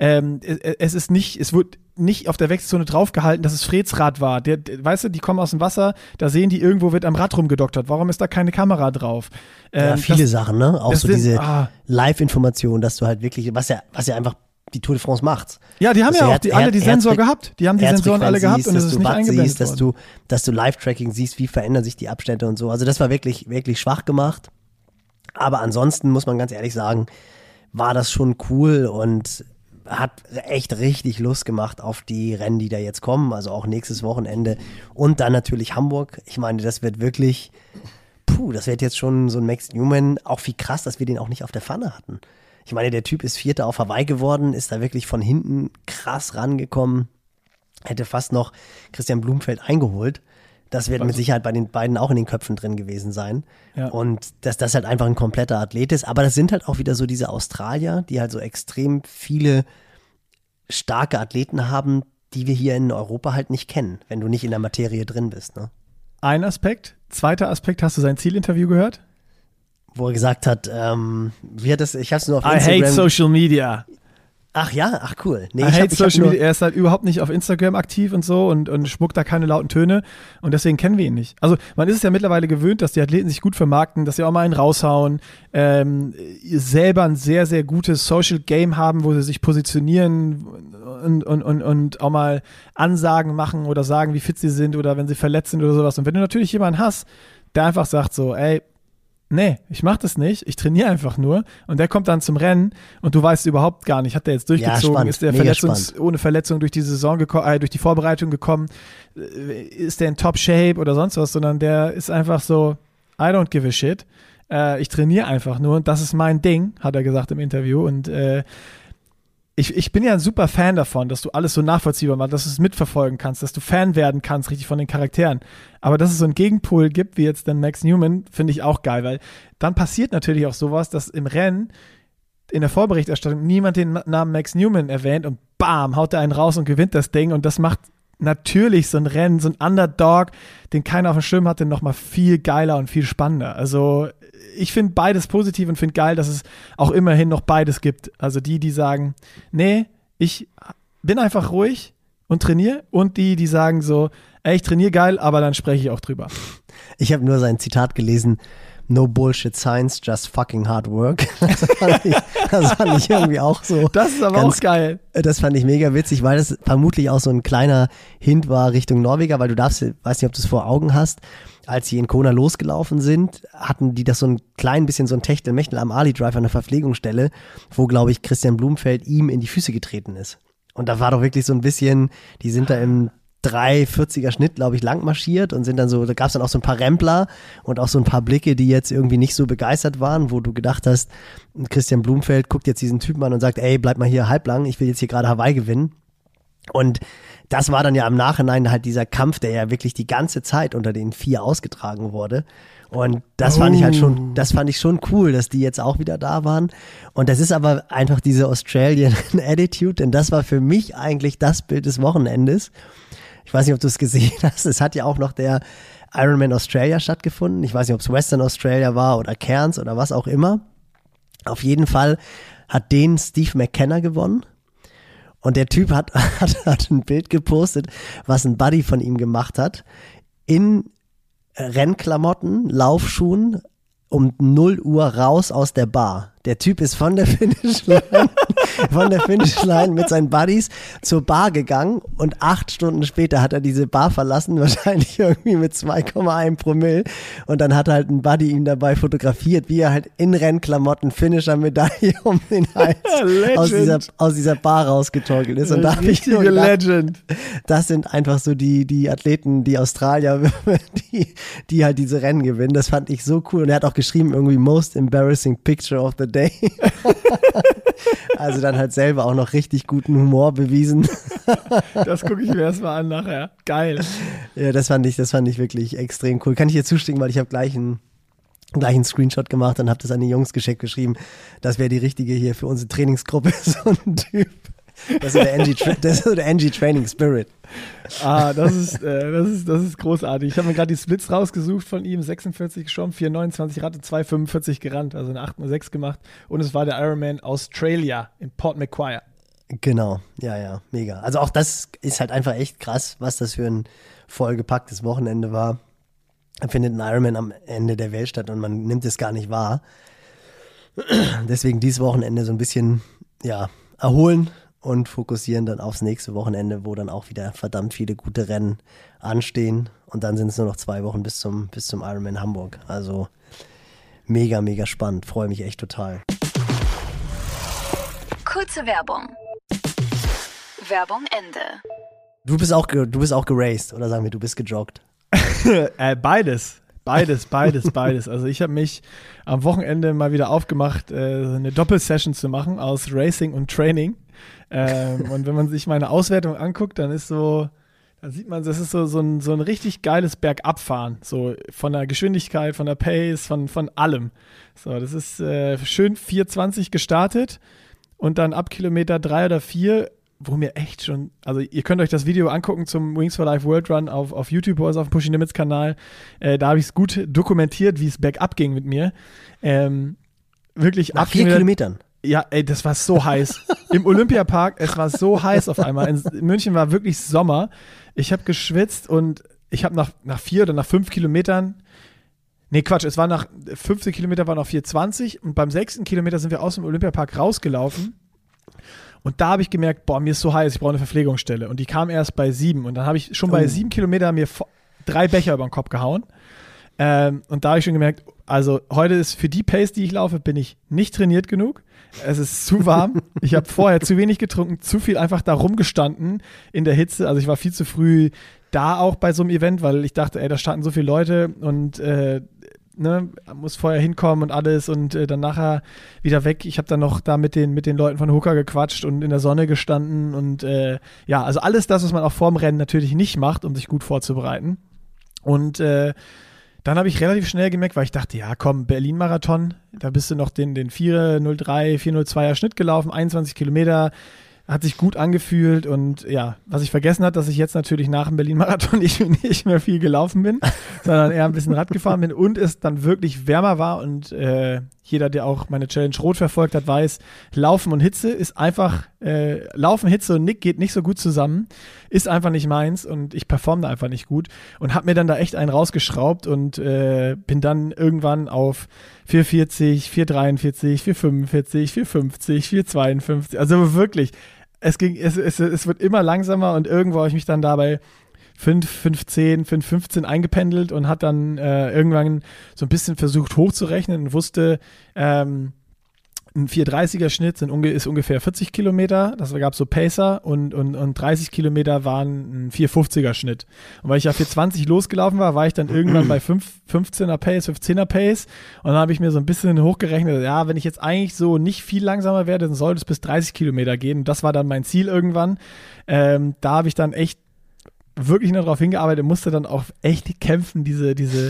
es wird nicht auf der Wechselzone draufgehalten, dass es Freds Rad war. Weißt du, die kommen aus dem Wasser, da sehen die, irgendwo wird am Rad rumgedoktert. Warum ist da keine Kamera drauf? Viele Sachen, ne? Auch so diese Live-Information, dass du halt wirklich, was ja einfach die Tour de France macht. Ja, die haben ja auch alle die Sensor gehabt. Die haben die Sensoren alle gehabt und es ist nicht eingeblendet worden. Dass du Live-Tracking siehst, wie verändern sich die Abstände und so. Also das war wirklich, wirklich schwach gemacht. Aber ansonsten muss man ganz ehrlich sagen, war das schon cool und hat echt richtig Lust gemacht auf die Rennen, die da jetzt kommen, also auch nächstes Wochenende und dann natürlich Hamburg. Ich meine, das wird wirklich, das wird jetzt schon so ein Max Newman, auch wie krass, dass wir den auch nicht auf der Pfanne hatten. Ich meine, der Typ ist 4. auf Hawaii geworden, ist da wirklich von hinten krass rangekommen, hätte fast noch Christian Blumfeld eingeholt. Das wird mit Sicherheit bei den beiden auch in den Köpfen drin gewesen sein. Ja. Und dass das halt einfach ein kompletter Athlet ist. Aber das sind halt auch wieder so diese Australier, die halt so extrem viele starke Athleten haben, die wir hier in Europa halt nicht kennen, wenn du nicht in der Materie drin bist. Ne? Ein Aspekt. Zweiter Aspekt, hast du sein Zielinterview gehört? Wo er gesagt hat, wie hat das, ich hab's nur auf Instagram. I hate social media. Ach ja, ach cool. Nee, er ist halt überhaupt nicht auf Instagram aktiv und so und spuckt da keine lauten Töne und deswegen kennen wir ihn nicht. Also man ist es ja mittlerweile gewöhnt, dass die Athleten sich gut vermarkten, dass sie auch mal einen raushauen, selber ein sehr, sehr gutes Social Game haben, wo sie sich positionieren und auch mal Ansagen machen oder sagen, wie fit sie sind oder wenn sie verletzt sind oder sowas. Und wenn du natürlich jemanden hast, der einfach sagt so, ey, nee, ich mach das nicht, ich trainiere einfach nur und der kommt dann zum Rennen und du weißt überhaupt gar nicht, hat der jetzt durchgezogen, ist der ohne Verletzung durch die Saison durch die Vorbereitung gekommen, ist der in Top-Shape oder sonst was, sondern der ist einfach so, I don't give a shit, ich trainiere einfach nur und das ist mein Ding, hat er gesagt im Interview und ich bin ja ein super Fan davon, dass du alles so nachvollziehbar machst, dass du es mitverfolgen kannst, dass du Fan werden kannst, richtig von den Charakteren. Aber dass es so einen Gegenpol gibt, wie jetzt dann Max Newman, finde ich auch geil, weil dann passiert natürlich auch sowas, dass im Rennen, in der Vorberichterstattung, niemand den Namen Max Newman erwähnt und bam, haut er einen raus und gewinnt das Ding und das macht natürlich so ein Rennen, so ein Underdog, den keiner auf dem Schirm hatte, nochmal viel geiler und viel spannender. Also ich finde beides positiv und finde geil, dass es auch immerhin noch beides gibt. Also die sagen, nee, ich bin einfach ruhig und trainiere und die sagen so, ey, ich trainiere geil, aber dann spreche ich auch drüber. Ich habe nur sein Zitat gelesen, no bullshit science, just fucking hard work. Das fand ich irgendwie auch so. Das ist aber auch geil. Das fand ich mega witzig, weil das vermutlich auch so ein kleiner Hint war Richtung Norweger, weil weiß nicht, ob du es vor Augen hast, als sie in Kona losgelaufen sind, hatten die das so ein klein bisschen so ein Techtelmechtel am Ali-Drive an der Verpflegungsstelle, wo, glaube ich, Christian Blumfeld ihm in die Füße getreten ist. Und da war doch wirklich so ein bisschen, die sind da im 3,40er Schnitt, glaube ich, lang marschiert und sind dann so, da gab es dann auch so ein paar Rempler und auch so ein paar Blicke, die jetzt irgendwie nicht so begeistert waren, wo du gedacht hast, Christian Blumfeld guckt jetzt diesen Typen an und sagt, ey, bleib mal hier halblang, ich will jetzt hier gerade Hawaii gewinnen. Und das war dann ja im Nachhinein halt dieser Kampf, der ja wirklich die ganze Zeit unter den 4 ausgetragen wurde. Und das fand ich halt schon, das fand ich schon cool, dass die jetzt auch wieder da waren. Und das ist aber einfach diese Australian Attitude, denn das war für mich eigentlich das Bild des Wochenendes. Ich weiß nicht, ob du es gesehen hast. Es hat ja auch noch der Ironman Australia stattgefunden. Ich weiß nicht, ob es Western Australia war oder Cairns oder was auch immer. Auf jeden Fall hat den Steve McKenna gewonnen. Und der Typ hat ein Bild gepostet, was ein Buddy von ihm gemacht hat. In Rennklamotten, Laufschuhen, um 0 Uhr raus aus der Bar. Der Typ ist von der Finishline mit seinen Buddies zur Bar gegangen und 8 Stunden später hat er diese Bar verlassen, wahrscheinlich irgendwie mit 2,1 Promille. Und dann hat halt ein Buddy ihn dabei fotografiert, wie er halt in Rennklamotten Finisher-Medaille um den Hals aus dieser Bar rausgetorkelt ist. Und da habe ich nur gedacht, Legend. Das sind einfach so die Athleten, die Australier, die halt diese Rennen gewinnen. Das fand ich so cool. Und er hat auch geschrieben, irgendwie Most Embarrassing Picture of the Day. Also dann halt selber auch noch richtig guten Humor bewiesen. Das gucke ich mir erstmal an nachher. Geil. Ja, das fand ich wirklich extrem cool. Kann ich dir zustimmen, weil ich habe gleich einen Screenshot gemacht und habe das an die Jungs geschrieben. Das wäre die richtige hier für unsere Trainingsgruppe, so ein Typ. Das ist der NG Training Spirit. Das ist großartig. Ich habe mir gerade die Splits rausgesucht von ihm. 46 geschwommen, 4,29 Rad und 2,45 gerannt. Also eine 8,06 gemacht. Und es war der Ironman Australia in Port Macquarie. Genau, ja, mega. Also auch das ist halt einfach echt krass, was das für ein vollgepacktes Wochenende war. Da findet ein Ironman am Ende der Welt statt und man nimmt es gar nicht wahr. Deswegen dieses Wochenende so ein bisschen, erholen und fokussieren dann aufs nächste Wochenende, wo dann auch wieder verdammt viele gute Rennen anstehen. Und dann sind es nur noch 2 Wochen bis zum Ironman Hamburg. Also mega, mega spannend. Freue mich echt total. Kurze Werbung. Werbung Ende. Du bist auch geraced, oder sagen wir, du bist gejoggt? Beides. Also ich habe mich am Wochenende mal wieder aufgemacht, eine Doppelsession zu machen aus Racing und Training. Und wenn man sich meine Auswertung anguckt, dann sieht man, das ist so ein richtig geiles Bergabfahren. So von der Geschwindigkeit, von der Pace, von allem. So, das ist schön 4,20 gestartet und dann ab Kilometer 3 oder 4, wo mir echt schon, also ihr könnt euch das Video angucken zum Wings for Life World Run auf YouTube oder auf dem Pushing Limits Kanal. Da habe ich es gut dokumentiert, wie es bergab ging mit mir. Wirklich nach 4 Kilometern. Ja, das war so heiß. Im Olympiapark, es war so heiß auf einmal. In München war wirklich Sommer. Ich habe geschwitzt und ich habe nach 4 oder nach 5 Kilometern, es war nach 15 Kilometer war noch 4,20 und beim 6. Kilometer sind wir aus dem Olympiapark rausgelaufen. Und da habe ich gemerkt, mir ist so heiß, ich brauche eine Verpflegungsstelle. Und die kam erst bei 7. Und dann habe ich schon bei 7 Kilometer mir 3 Becher über den Kopf gehauen. Und da habe ich schon gemerkt, also heute ist für die Pace, die ich laufe, bin ich nicht trainiert genug. Es ist zu warm. Ich habe vorher zu wenig getrunken, zu viel einfach da rumgestanden in der Hitze. Also ich war viel zu früh da auch bei so einem Event, weil ich dachte, da starten so viele Leute und muss vorher hinkommen und alles und dann nachher wieder weg. Ich habe dann noch da mit den Leuten von Hooker gequatscht und in der Sonne gestanden und also alles das, was man auch vorm Rennen natürlich nicht macht, um sich gut vorzubereiten. Und dann habe ich relativ schnell gemerkt, weil ich dachte, ja komm, Berlin-Marathon, da bist du noch den 4:03, 4:02er Schnitt gelaufen, 21 Kilometer, hat sich gut angefühlt und ja, was ich vergessen habe, dass ich jetzt natürlich nach dem Berlin-Marathon nicht mehr viel gelaufen bin, sondern eher ein bisschen Rad gefahren bin und es dann wirklich wärmer war und jeder, der auch meine Challenge Rot verfolgt hat, weiß, Laufen und Hitze ist einfach, Laufen, Hitze und Nick geht nicht so gut zusammen, ist einfach nicht meins und ich performe da einfach nicht gut und habe mir dann da echt einen rausgeschraubt und bin dann irgendwann auf 4,40, 4,43, 4,45, 4,50, 4,52, also wirklich, es wird immer langsamer und irgendwo habe ich mich dann dabei 5,10, 5,15 eingependelt und hat dann irgendwann so ein bisschen versucht hochzurechnen und wusste, ein 4,30er Schnitt ist ungefähr 40 Kilometer. Das gab so Pacer und 30 Kilometer waren ein 4,50er Schnitt. Und weil ich ja 4,20 losgelaufen war ich dann irgendwann bei 15er Pace. Und dann habe ich mir so ein bisschen hochgerechnet, ja, wenn ich jetzt eigentlich so nicht viel langsamer werde, dann sollte es bis 30 Kilometer gehen. Und das war dann mein Ziel irgendwann. Da habe ich dann echt wirklich noch drauf hingearbeitet, musste dann auch echt kämpfen, diese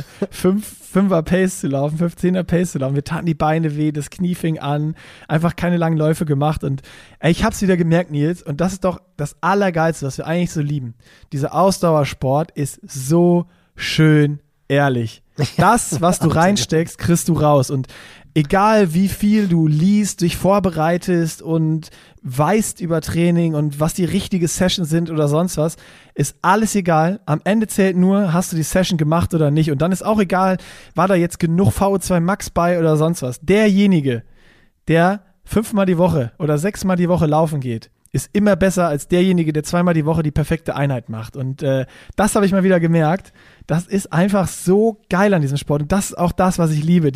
5er Pace zu laufen, 15er Pace zu laufen. Wir taten die Beine weh, das Knie fing an, einfach keine langen Läufe gemacht und ich hab's wieder gemerkt, Nils, und das ist doch das Allergeilste, was wir eigentlich so lieben. Dieser Ausdauersport ist so schön ehrlich. Das, was du reinsteckst, kriegst du raus und egal wie viel du liest, dich vorbereitest und weißt über Training und was die richtige Session sind oder sonst was, ist alles egal. Am Ende zählt nur, hast du die Session gemacht oder nicht. Und dann ist auch egal, war da jetzt genug VO2 Max bei oder sonst was. Derjenige, der 5-mal die Woche oder 6-mal die Woche laufen geht, ist immer besser als derjenige, der 2-mal die Woche die perfekte Einheit macht. Und das habe ich mal wieder gemerkt. Das ist einfach so geil an diesem Sport. Und das ist auch das, was ich liebe.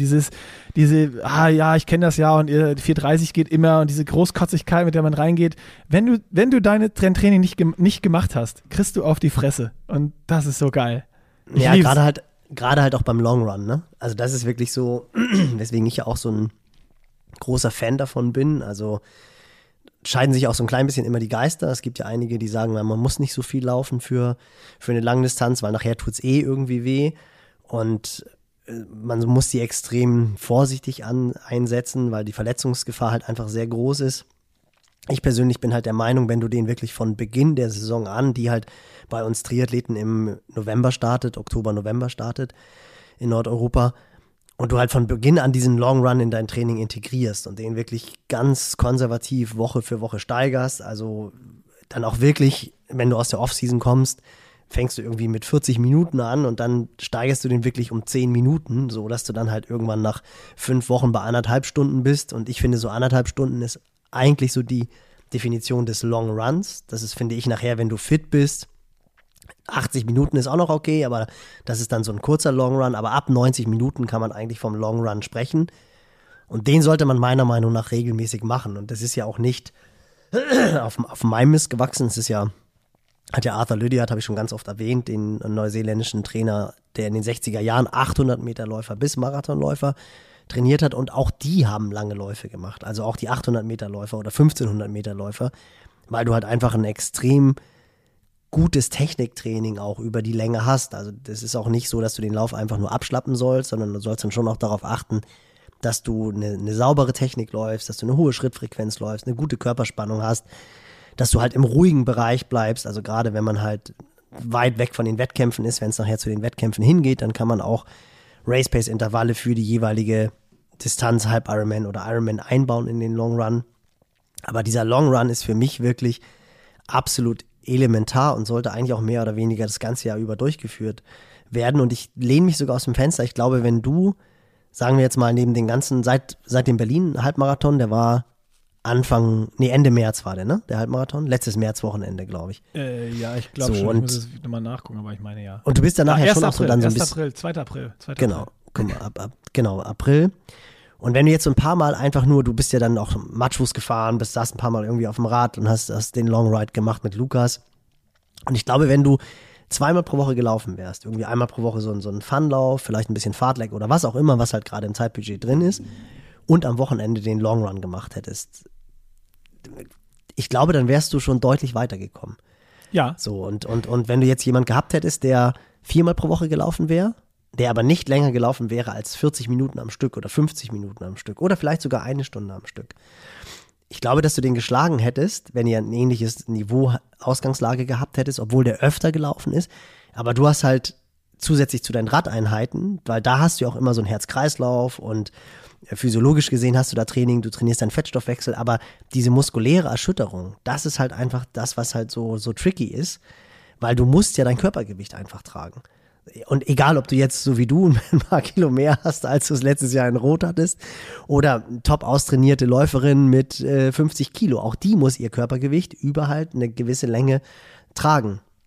Ich kenne das ja und 4,30 geht immer und diese Großkotzigkeit, mit der man reingeht. Wenn du dein Training nicht gemacht hast, kriegst du auf die Fresse. Und das ist so geil. Ja, gerade halt auch beim Long Run, ne? Also das ist wirklich so, weswegen ich ja auch so ein großer Fan davon bin. Also scheiden sich auch so ein klein bisschen immer die Geister. Es gibt ja einige, die sagen, man muss nicht so viel laufen für eine Langdistanz, weil nachher tut es irgendwie weh. Und man muss die extrem vorsichtig einsetzen, weil die Verletzungsgefahr halt einfach sehr groß ist. Ich persönlich bin halt der Meinung, wenn du den wirklich von Beginn der Saison an, die halt bei uns Triathleten im November startet, Oktober, November startet in Nordeuropa, und du halt von Beginn an diesen Long Run in dein Training integrierst und den wirklich ganz konservativ Woche für Woche steigerst, also dann auch wirklich, wenn du aus der Offseason kommst, fängst du irgendwie mit 40 Minuten an und dann steigerst du den wirklich um 10 Minuten, so dass du dann halt irgendwann nach 5 Wochen bei 1,5 Stunden bist. Und ich finde, so 1,5 Stunden ist eigentlich so die Definition des Long Runs. Das ist, finde ich, nachher, wenn du fit bist, 80 Minuten ist auch noch okay, aber das ist dann so ein kurzer Long Run. Aber ab 90 Minuten kann man eigentlich vom Long Run sprechen. Und den sollte man meiner Meinung nach regelmäßig machen. Und das ist ja auch nicht auf meinem Mist gewachsen. Es ist ja, hat ja Arthur Lydiard, habe ich schon ganz oft erwähnt, den neuseeländischen Trainer, der in den 60er Jahren 800 Meter Läufer bis Marathonläufer trainiert hat. Und auch die haben lange Läufe gemacht. Also auch die 800 Meter Läufer oder 1500 Meter Läufer, weil du halt einfach ein extrem gutes Techniktraining auch über die Länge hast. Also das ist auch nicht so, dass du den Lauf einfach nur abschlappen sollst, sondern du sollst dann schon auch darauf achten, dass du eine saubere Technik läufst, dass du eine hohe Schrittfrequenz läufst, eine gute Körperspannung hast, dass du halt im ruhigen Bereich bleibst. Also gerade wenn man halt weit weg von den Wettkämpfen ist, wenn es nachher zu den Wettkämpfen hingeht, dann kann man auch Race-Pace-Intervalle für die jeweilige Distanz, Halb-Ironman oder Ironman einbauen in den Long Run. Aber dieser Long Run ist für mich wirklich absolut elementar und sollte eigentlich auch mehr oder weniger das ganze Jahr über durchgeführt werden. Und ich lehne mich sogar aus dem Fenster. Ich glaube, wenn du, sagen wir jetzt mal, neben den ganzen, seit dem Berlin-Halbmarathon, der war Ende März war der, ne? Der Halbmarathon? Letztes Märzwochenende, glaube ich. Ja, ich glaube so, schon. Ich muss es nochmal nachgucken, aber ich meine ja. Und du bist dann nachher schon auch so dann so ein bisschen. 2. April. Genau, April. Und wenn du jetzt so ein paar Mal einfach nur, du bist ja dann auch Matschfuß gefahren, saßt ein paar Mal irgendwie auf dem Rad und hast den Long Ride gemacht mit Lukas. Und ich glaube, wenn du 2-mal pro Woche gelaufen wärst, irgendwie einmal pro Woche so ein Funlauf, vielleicht ein bisschen Fahrtleck oder was auch immer, was halt gerade im Zeitbudget drin ist, und am Wochenende den Long Run gemacht hättest, ich glaube, dann wärst du schon deutlich weitergekommen. Ja. So, und wenn du jetzt jemand gehabt hättest, der 4-mal pro Woche gelaufen wäre, der aber nicht länger gelaufen wäre als 40 Minuten am Stück oder 50 Minuten am Stück oder vielleicht sogar 1 Stunde am Stück. Ich glaube, dass du den geschlagen hättest, wenn ihr ein ähnliches Niveau Ausgangslage gehabt hättest, obwohl der öfter gelaufen ist. Aber du hast halt zusätzlich zu deinen Radeinheiten, weil da hast du ja auch immer so einen Herz-Kreislauf und physiologisch gesehen hast du da Training, du trainierst deinen Fettstoffwechsel, aber diese muskuläre Erschütterung, das ist halt einfach das, was halt so tricky ist, weil du musst ja dein Körpergewicht einfach tragen. Und egal, ob du jetzt so wie du ein paar Kilo mehr hast, als du es letztes Jahr in Rot hattest, oder top austrainierte Läuferin mit 50 Kilo, auch die muss ihr Körpergewicht über halt eine gewisse Länge tragen.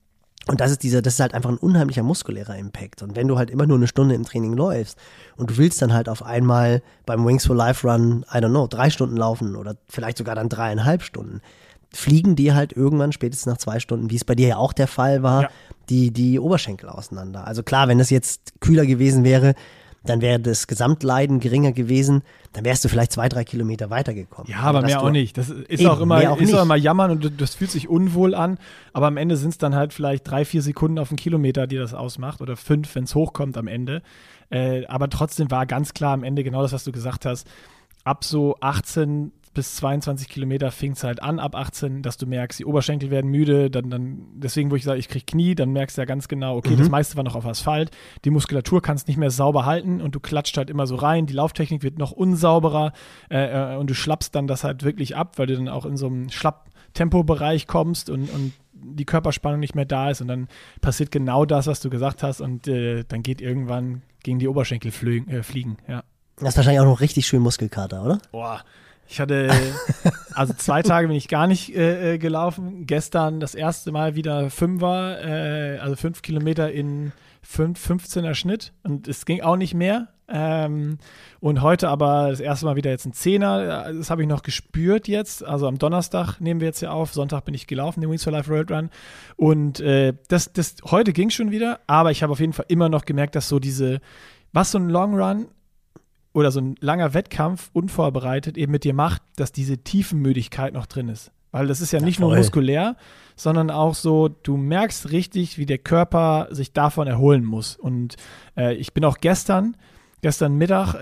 Und das ist halt einfach ein unheimlicher muskulärer Impact. Und wenn du halt immer nur eine Stunde im Training läufst und du willst dann halt auf einmal beim Wings for Life Run, 3 Stunden laufen oder vielleicht sogar dann 3,5 Stunden, fliegen dir halt irgendwann spätestens nach 2 Stunden, wie es bei dir ja auch der Fall war, die Oberschenkel auseinander. Also klar, wenn das jetzt kühler gewesen wäre, dann wäre das Gesamtleiden geringer gewesen, dann wärst du vielleicht 2-3 Kilometer weitergekommen. Ja, aber mehr auch nicht. Das ist auch immer jammern und das fühlt sich unwohl an, aber am Ende sind es dann halt vielleicht 3-4 Sekunden auf einen Kilometer, die das ausmacht oder 5, wenn es hochkommt am Ende. Aber trotzdem war ganz klar am Ende genau das, was du gesagt hast. Ab so 18 bis 22 Kilometer fing es halt an, ab 18, dass du merkst, die Oberschenkel werden müde, dann deswegen, wo ich sage, ich kriege Knie, dann merkst du ja ganz genau, okay, das meiste war noch auf Asphalt, die Muskulatur kannst nicht mehr sauber halten und du klatscht halt immer so rein, die Lauftechnik wird noch unsauberer und du schlappst dann das halt wirklich ab, weil du dann auch in so einem Schlapptempobereich kommst und die Körperspannung nicht mehr da ist und dann passiert genau das, was du gesagt hast und dann geht irgendwann gegen die Oberschenkel fliegen, ja. Das ist wahrscheinlich auch noch richtig schön Muskelkater, oder? Boah. Ich hatte, also 2 Tage bin ich gar nicht gelaufen. Gestern das erste Mal wieder 5er, also 5 Kilometer in 15er Schnitt. Und es ging auch nicht mehr. Und heute aber das erste Mal wieder jetzt ein 10er. Das habe ich noch gespürt jetzt. Also am Donnerstag nehmen wir jetzt ja auf. Sonntag bin ich gelaufen, den Wings for Life Road Run. Und das heute ging schon wieder. Aber ich habe auf jeden Fall immer noch gemerkt, dass so so ein Long Run oder so ein langer Wettkampf unvorbereitet eben mit dir macht, dass diese Tiefenmüdigkeit noch drin ist. Weil das ist ja nicht nur muskulär, sondern auch so, du merkst richtig, wie der Körper sich davon erholen muss. Und ich bin auch gestern Mittag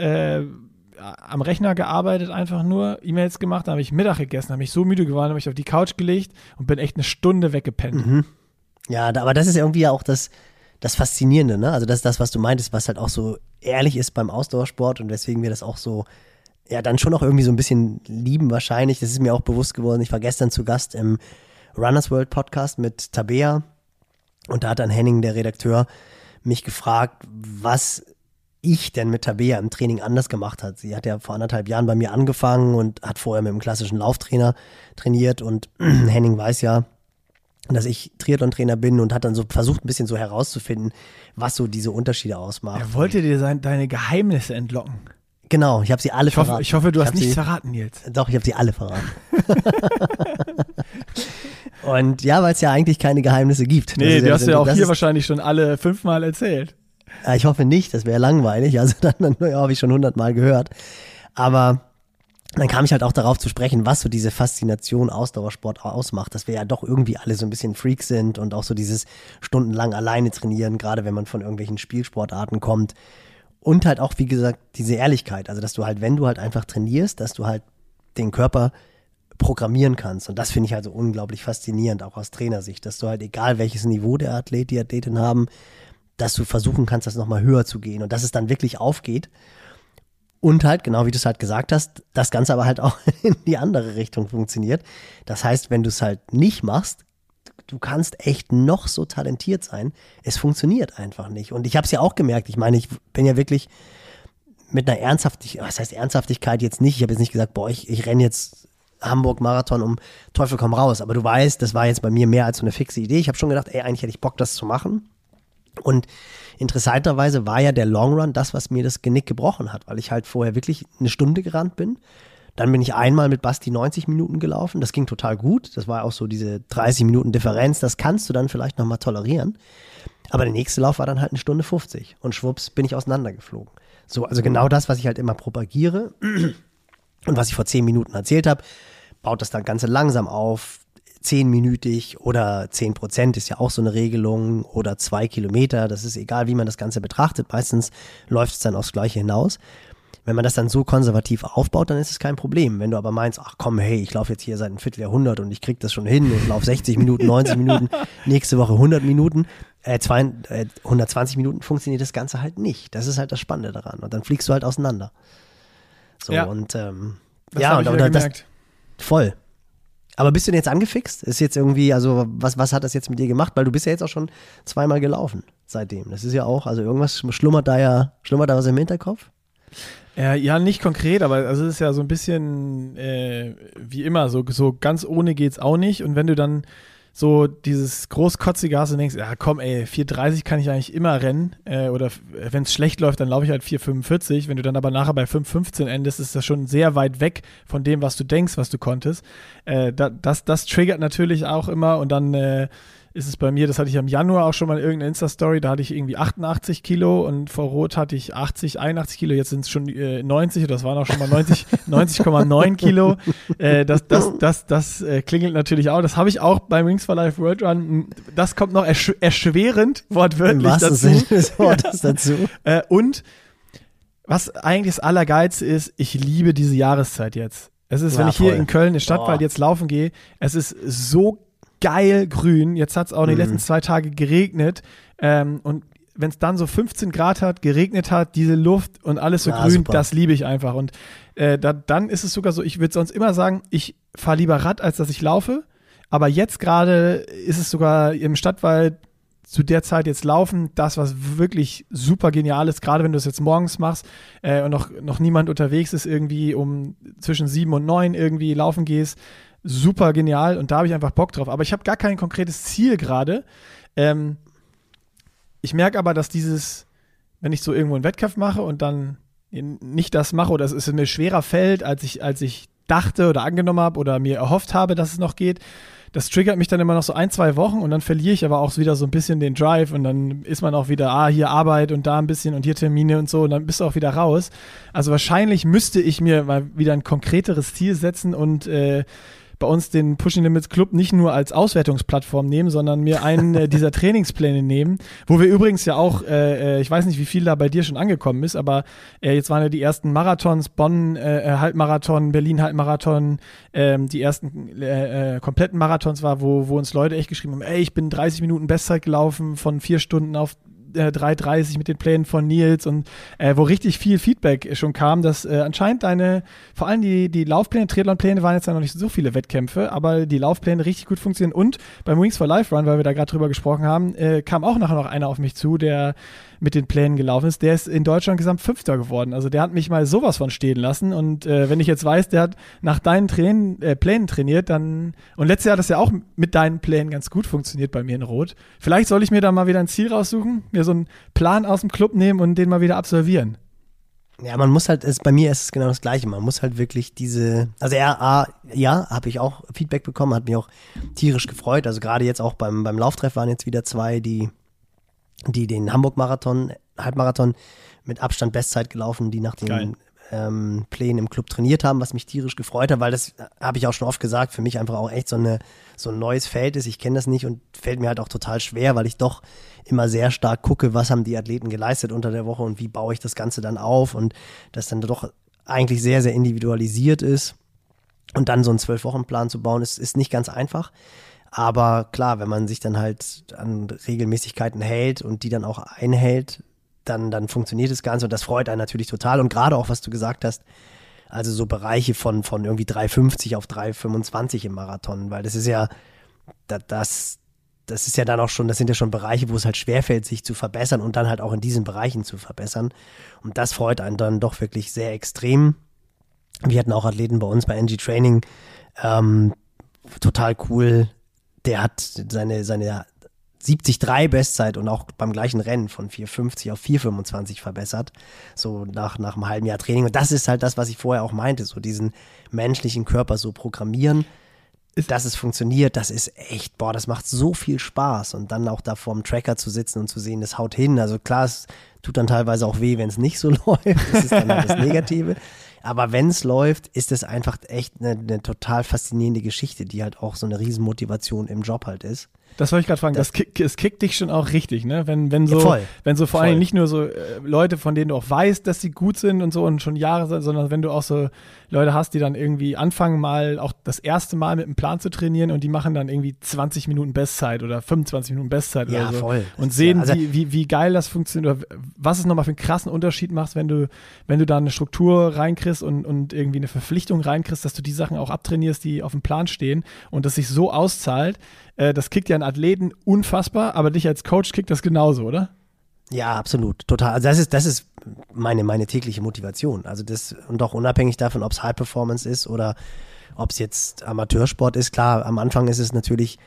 am Rechner gearbeitet, einfach nur E-Mails gemacht, dann habe ich Mittag gegessen, habe mich so müde geworden, habe mich auf die Couch gelegt und bin echt eine Stunde weggepennt. Mhm. Ja, aber das ist irgendwie auch das Faszinierende, ne? Also das ist das, was du meintest, was halt auch so ehrlich ist beim Ausdauersport und weswegen wir das auch so, ja, dann schon auch irgendwie so ein bisschen lieben wahrscheinlich. Das ist mir auch bewusst geworden. Ich war gestern zu Gast im Runners World Podcast mit Tabea und da hat dann Henning, der Redakteur, mich gefragt, was ich denn mit Tabea im Training anders gemacht hat. Sie hat ja vor 1,5 Jahren bei mir angefangen und hat vorher mit einem klassischen Lauftrainer trainiert und Henning weiß ja, dass ich Triathlon-Trainer bin und hat dann so versucht, ein bisschen so herauszufinden, was so diese Unterschiede ausmacht. Er wollte dir deine Geheimnisse entlocken. Genau, ich habe sie alle verraten. Ich hoffe, du hast nichts verraten, Nils. Doch, ich habe sie alle verraten. Und ja, weil es ja eigentlich keine Geheimnisse gibt. Nee, die hast du ja auch hier wahrscheinlich schon alle 5-mal erzählt. Ja, ich hoffe nicht, das wäre langweilig. Also dann habe ich schon 100-mal gehört. Aber dann kam ich halt auch darauf zu sprechen, was so diese Faszination Ausdauersport ausmacht, dass wir ja doch irgendwie alle so ein bisschen Freaks sind und auch so dieses stundenlang alleine trainieren, gerade wenn man von irgendwelchen Spielsportarten kommt. Und halt auch, wie gesagt, diese Ehrlichkeit, also dass du halt, wenn du halt einfach trainierst, dass du halt den Körper programmieren kannst. Und das finde ich halt so unglaublich faszinierend, auch aus Trainersicht, dass du halt, egal welches Niveau der Athlet, die Athletin haben, dass du versuchen kannst, das nochmal höher zu gehen und dass es dann wirklich aufgeht. Und halt, genau wie du es halt gesagt hast, das Ganze aber halt auch in die andere Richtung funktioniert. Das heißt, wenn du es halt nicht machst, du kannst echt noch so talentiert sein, es funktioniert einfach nicht. Und ich habe es ja auch gemerkt, ich meine, ich bin ja wirklich mit einer Ernsthaftigkeit jetzt nicht, ich habe jetzt nicht gesagt, boah, ich renne jetzt Hamburg-Marathon um Teufel komm raus. Aber du weißt, das war jetzt bei mir mehr als so eine fixe Idee. Ich habe schon gedacht, eigentlich hätte ich Bock, das zu machen. Und interessanterweise war ja der Long Run das, was mir das Genick gebrochen hat, weil ich halt vorher wirklich eine Stunde gerannt bin. Dann bin ich einmal mit Basti 90 Minuten gelaufen. Das ging total gut. Das war auch so diese 30 Minuten Differenz. Das kannst du dann vielleicht nochmal tolerieren. Aber der nächste Lauf war dann halt 1:50 und schwupps bin ich auseinandergeflogen. So, also genau das, was ich halt immer propagiere und was ich vor 10 Minuten erzählt habe, baut das dann Ganze langsam auf. 10-minütig oder 10% ist ja auch so eine Regelung oder 2 Kilometer, das ist egal, wie man das Ganze betrachtet, meistens läuft es dann aufs Gleiche hinaus. Wenn man das dann so konservativ aufbaut, dann ist es kein Problem. Wenn du aber meinst, ach komm, hey, ich laufe jetzt hier seit einem Vierteljahrhundert und ich krieg das schon hin und laufe 60 Minuten, 90 Minuten, nächste Woche 100 Minuten, 120 Minuten funktioniert das Ganze halt nicht. Das ist halt das Spannende daran und dann fliegst du halt auseinander. So ja. Und das habe ich gemerkt. Voll. Aber bist du denn jetzt angefixt? Ist jetzt irgendwie, also was hat das jetzt mit dir gemacht? Weil du bist ja jetzt auch schon 2-mal gelaufen seitdem. Das ist ja auch, also irgendwas schlummert da was im Hinterkopf? Ja, nicht konkret, aber also es ist ja so ein bisschen wie immer, so ganz ohne geht's auch nicht. Und wenn du dann so dieses großkotzige hast und denkst, ja komm ey, 4,30 kann ich eigentlich immer rennen oder wenn es schlecht läuft, dann laufe ich halt 4,45. Wenn du dann aber nachher bei 5,15 endest, ist das schon sehr weit weg von dem, was du denkst, was du konntest. Das triggert natürlich auch immer und dann ist es bei mir, das hatte ich im Januar auch schon mal in irgendeiner Insta-Story, da hatte ich irgendwie 88 Kilo und vor Rot hatte ich 80, 81 Kilo, jetzt sind es schon 90 oder das waren auch schon mal 90,9 Kilo. Das klingelt natürlich auch. Das habe ich auch beim Wings for Life World Run. Das kommt noch erschwerend wortwörtlich dazu. Sinne des Wortes dazu. Und was eigentlich das Allergeilste ist, ich liebe diese Jahreszeit jetzt. Es ist, wenn ich hier in Köln im Stadtwald jetzt laufen gehe, es ist so geil grün. Jetzt hat es auch in den letzten 2 Tage geregnet. Und wenn es dann so 15 Grad hat, geregnet hat, diese Luft und alles so grün, super. Das liebe ich einfach. Und dann ist es sogar so, ich würde sonst immer sagen, ich fahre lieber Rad, als dass ich laufe. Aber jetzt gerade ist es sogar im Stadtwald zu der Zeit jetzt laufen, das, was wirklich super genial ist, gerade wenn du es jetzt morgens machst und noch niemand unterwegs ist, irgendwie um zwischen 7 und 9 irgendwie laufen gehst, super genial und da habe ich einfach Bock drauf. Aber ich habe gar kein konkretes Ziel gerade. Ich merke aber, dass wenn ich so irgendwo einen Wettkampf mache und dann nicht das mache oder es mir schwerer fällt, als ich dachte oder angenommen habe oder mir erhofft habe, dass es noch geht, das triggert mich dann immer noch so 1-2 Wochen und dann verliere ich aber auch wieder so ein bisschen den Drive und dann ist man auch wieder, hier Arbeit und da ein bisschen und hier Termine und so und dann bist du auch wieder raus. Also wahrscheinlich müsste ich mir mal wieder ein konkreteres Ziel setzen und bei uns den Pushing Limits Club nicht nur als Auswertungsplattform nehmen, sondern mir einen dieser Trainingspläne nehmen, wo wir übrigens ja auch, ich weiß nicht, wie viel da bei dir schon angekommen ist, aber jetzt waren ja die ersten Marathons, Bonn Halbmarathon, Berlin Halbmarathon, die ersten kompletten Marathons war, wo uns Leute echt geschrieben haben, ich bin 30 Minuten Bestzeit gelaufen von 4 Stunden auf 3,30 mit den Plänen von Nils und wo richtig viel Feedback schon kam, dass anscheinend vor allem die Laufpläne, Triathlonpläne waren jetzt ja noch nicht so viele Wettkämpfe, aber die Laufpläne richtig gut funktionieren und beim Wings for Life Run, weil wir da gerade drüber gesprochen haben, kam auch nachher noch einer auf mich zu, der mit den Plänen gelaufen ist, der ist in Deutschland gesamt 5. geworden. Also der hat mich mal sowas von stehen lassen und wenn ich jetzt weiß, der hat nach deinen Plänen trainiert, dann und letztes Jahr hat das ja auch mit deinen Plänen ganz gut funktioniert bei mir in Rot. Vielleicht soll ich mir da mal wieder ein Ziel raussuchen, mir so einen Plan aus dem Club nehmen und den mal wieder absolvieren. Ja, man muss halt, bei mir ist es genau das Gleiche, man muss halt wirklich habe ich auch Feedback bekommen, hat mich auch tierisch gefreut, also gerade jetzt auch beim Lauftreff waren jetzt wieder 2, die den Hamburg-Marathon, Halbmarathon mit Abstand Bestzeit gelaufen, die nach den Plänen im Club trainiert haben, was mich tierisch gefreut hat, weil das habe ich auch schon oft gesagt, für mich einfach auch echt so ein neues Feld ist. Ich kenne das nicht und fällt mir halt auch total schwer, weil ich doch immer sehr stark gucke, was haben die Athleten geleistet unter der Woche und wie baue ich das Ganze dann auf und das dann doch eigentlich sehr, sehr individualisiert ist und dann so einen 12-Wochen-Plan zu bauen, ist nicht ganz einfach. Aber klar, wenn man sich dann halt an Regelmäßigkeiten hält und die dann auch einhält, dann funktioniert das Ganze und das freut einen natürlich total. Und gerade auch, was du gesagt hast, also so Bereiche von irgendwie 3,50 auf 3,25 im Marathon, weil das ist ja, das ist ja dann auch schon, das sind ja schon Bereiche, wo es halt schwerfällt, sich zu verbessern und dann halt auch in diesen Bereichen zu verbessern. Und das freut einen dann doch wirklich sehr extrem. Wir hatten auch Athleten bei uns bei NG Training, total cool. Der hat seine 73 Bestzeit und auch beim gleichen Rennen von 4,50 auf 4,25 verbessert, so nach einem halben Jahr Training. Und das ist halt das, was ich vorher auch meinte, so diesen menschlichen Körper so programmieren, dass es funktioniert, das ist echt, das macht so viel Spaß. Und dann auch da vorm Tracker zu sitzen und zu sehen, das haut hin. Also klar, es tut dann teilweise auch weh, wenn es nicht so läuft, das ist dann halt das Negative. Aber wenn es läuft, ist es einfach echt eine total faszinierende Geschichte, die halt auch so eine Riesenmotivation im Job halt ist. Das wollte ich gerade fragen, es kickt dich schon auch richtig, ne? Wenn so vor allem nicht nur so Leute, von denen du auch weißt, dass sie gut sind und so und schon Jahre sind, sondern wenn du auch so Leute hast, die dann irgendwie anfangen mal auch das erste Mal mit einem Plan zu trainieren und die machen dann irgendwie 20 Minuten Bestzeit oder 25 Minuten Bestzeit oder so. Voll. Und sehen, wie geil das funktioniert oder was es nochmal für einen krassen Unterschied macht, wenn du da eine Struktur reinkriegst und irgendwie eine Verpflichtung reinkriegst, dass du die Sachen auch abtrainierst, die auf dem Plan stehen und das sich so auszahlt. Das kickt ja einen Athleten unfassbar, aber dich als Coach kickt das genauso, oder? Ja, absolut, total. Also das ist meine tägliche Motivation. Also das, und auch unabhängig davon, ob es High Performance ist oder ob es jetzt Amateursport ist. Klar, am Anfang ist es natürlich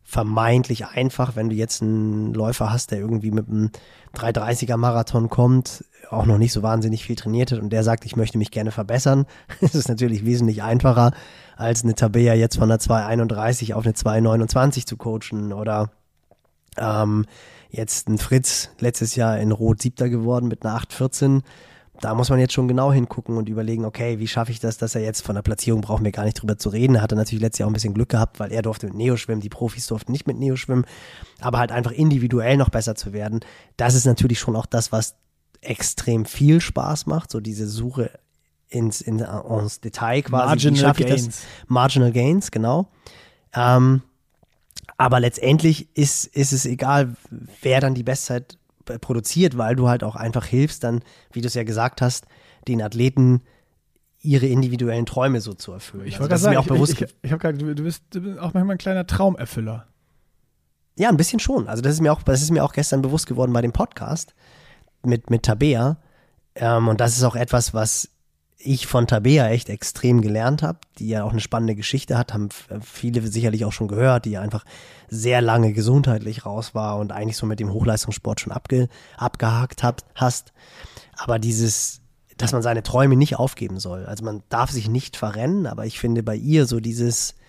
vermeintlich einfach, wenn du jetzt einen Läufer hast, der irgendwie mit einem 3:30er Marathon kommt, auch noch nicht so wahnsinnig viel trainiert hat und der sagt, ich möchte mich gerne verbessern. Es ist natürlich wesentlich einfacher, als eine Tabea jetzt von einer 2:31 auf eine 2:29 zu coachen oder jetzt ein Fritz letztes Jahr in Rot 7. geworden mit einer 8:14. Da muss man jetzt schon genau hingucken und überlegen, okay, wie schaffe ich das, dass er jetzt von der Platzierung, brauchen wir gar nicht drüber zu reden. Er hatte natürlich letztes Jahr auch ein bisschen Glück gehabt, weil er durfte mit Neo schwimmen, die Profis durften nicht mit Neo schwimmen, aber halt einfach individuell noch besser zu werden. Das ist natürlich schon auch das, was extrem viel Spaß macht, so diese Suche ins Detail quasi. Marginal Gains. Marginal Gains, genau. Aber letztendlich ist es egal, wer dann die Bestzeit produziert, weil du halt auch einfach hilfst, dann, wie du es ja gesagt hast, den Athleten ihre individuellen Träume so zu erfüllen. Ich wollte gerade sagen, ich habe gerade, du bist auch manchmal ein kleiner Traumerfüller. Ja, ein bisschen schon. Also das ist mir auch gestern bewusst geworden bei dem Podcast mit Tabea. Und das ist auch etwas, was ich von Tabea echt extrem gelernt habe, die ja auch eine spannende Geschichte hat, haben viele sicherlich auch schon gehört, die einfach sehr lange gesundheitlich raus war und eigentlich so mit dem Hochleistungssport schon abgehakt hast. Aber dass man seine Träume nicht aufgeben soll. Also man darf sich nicht verrennen, aber ich finde bei ihr so die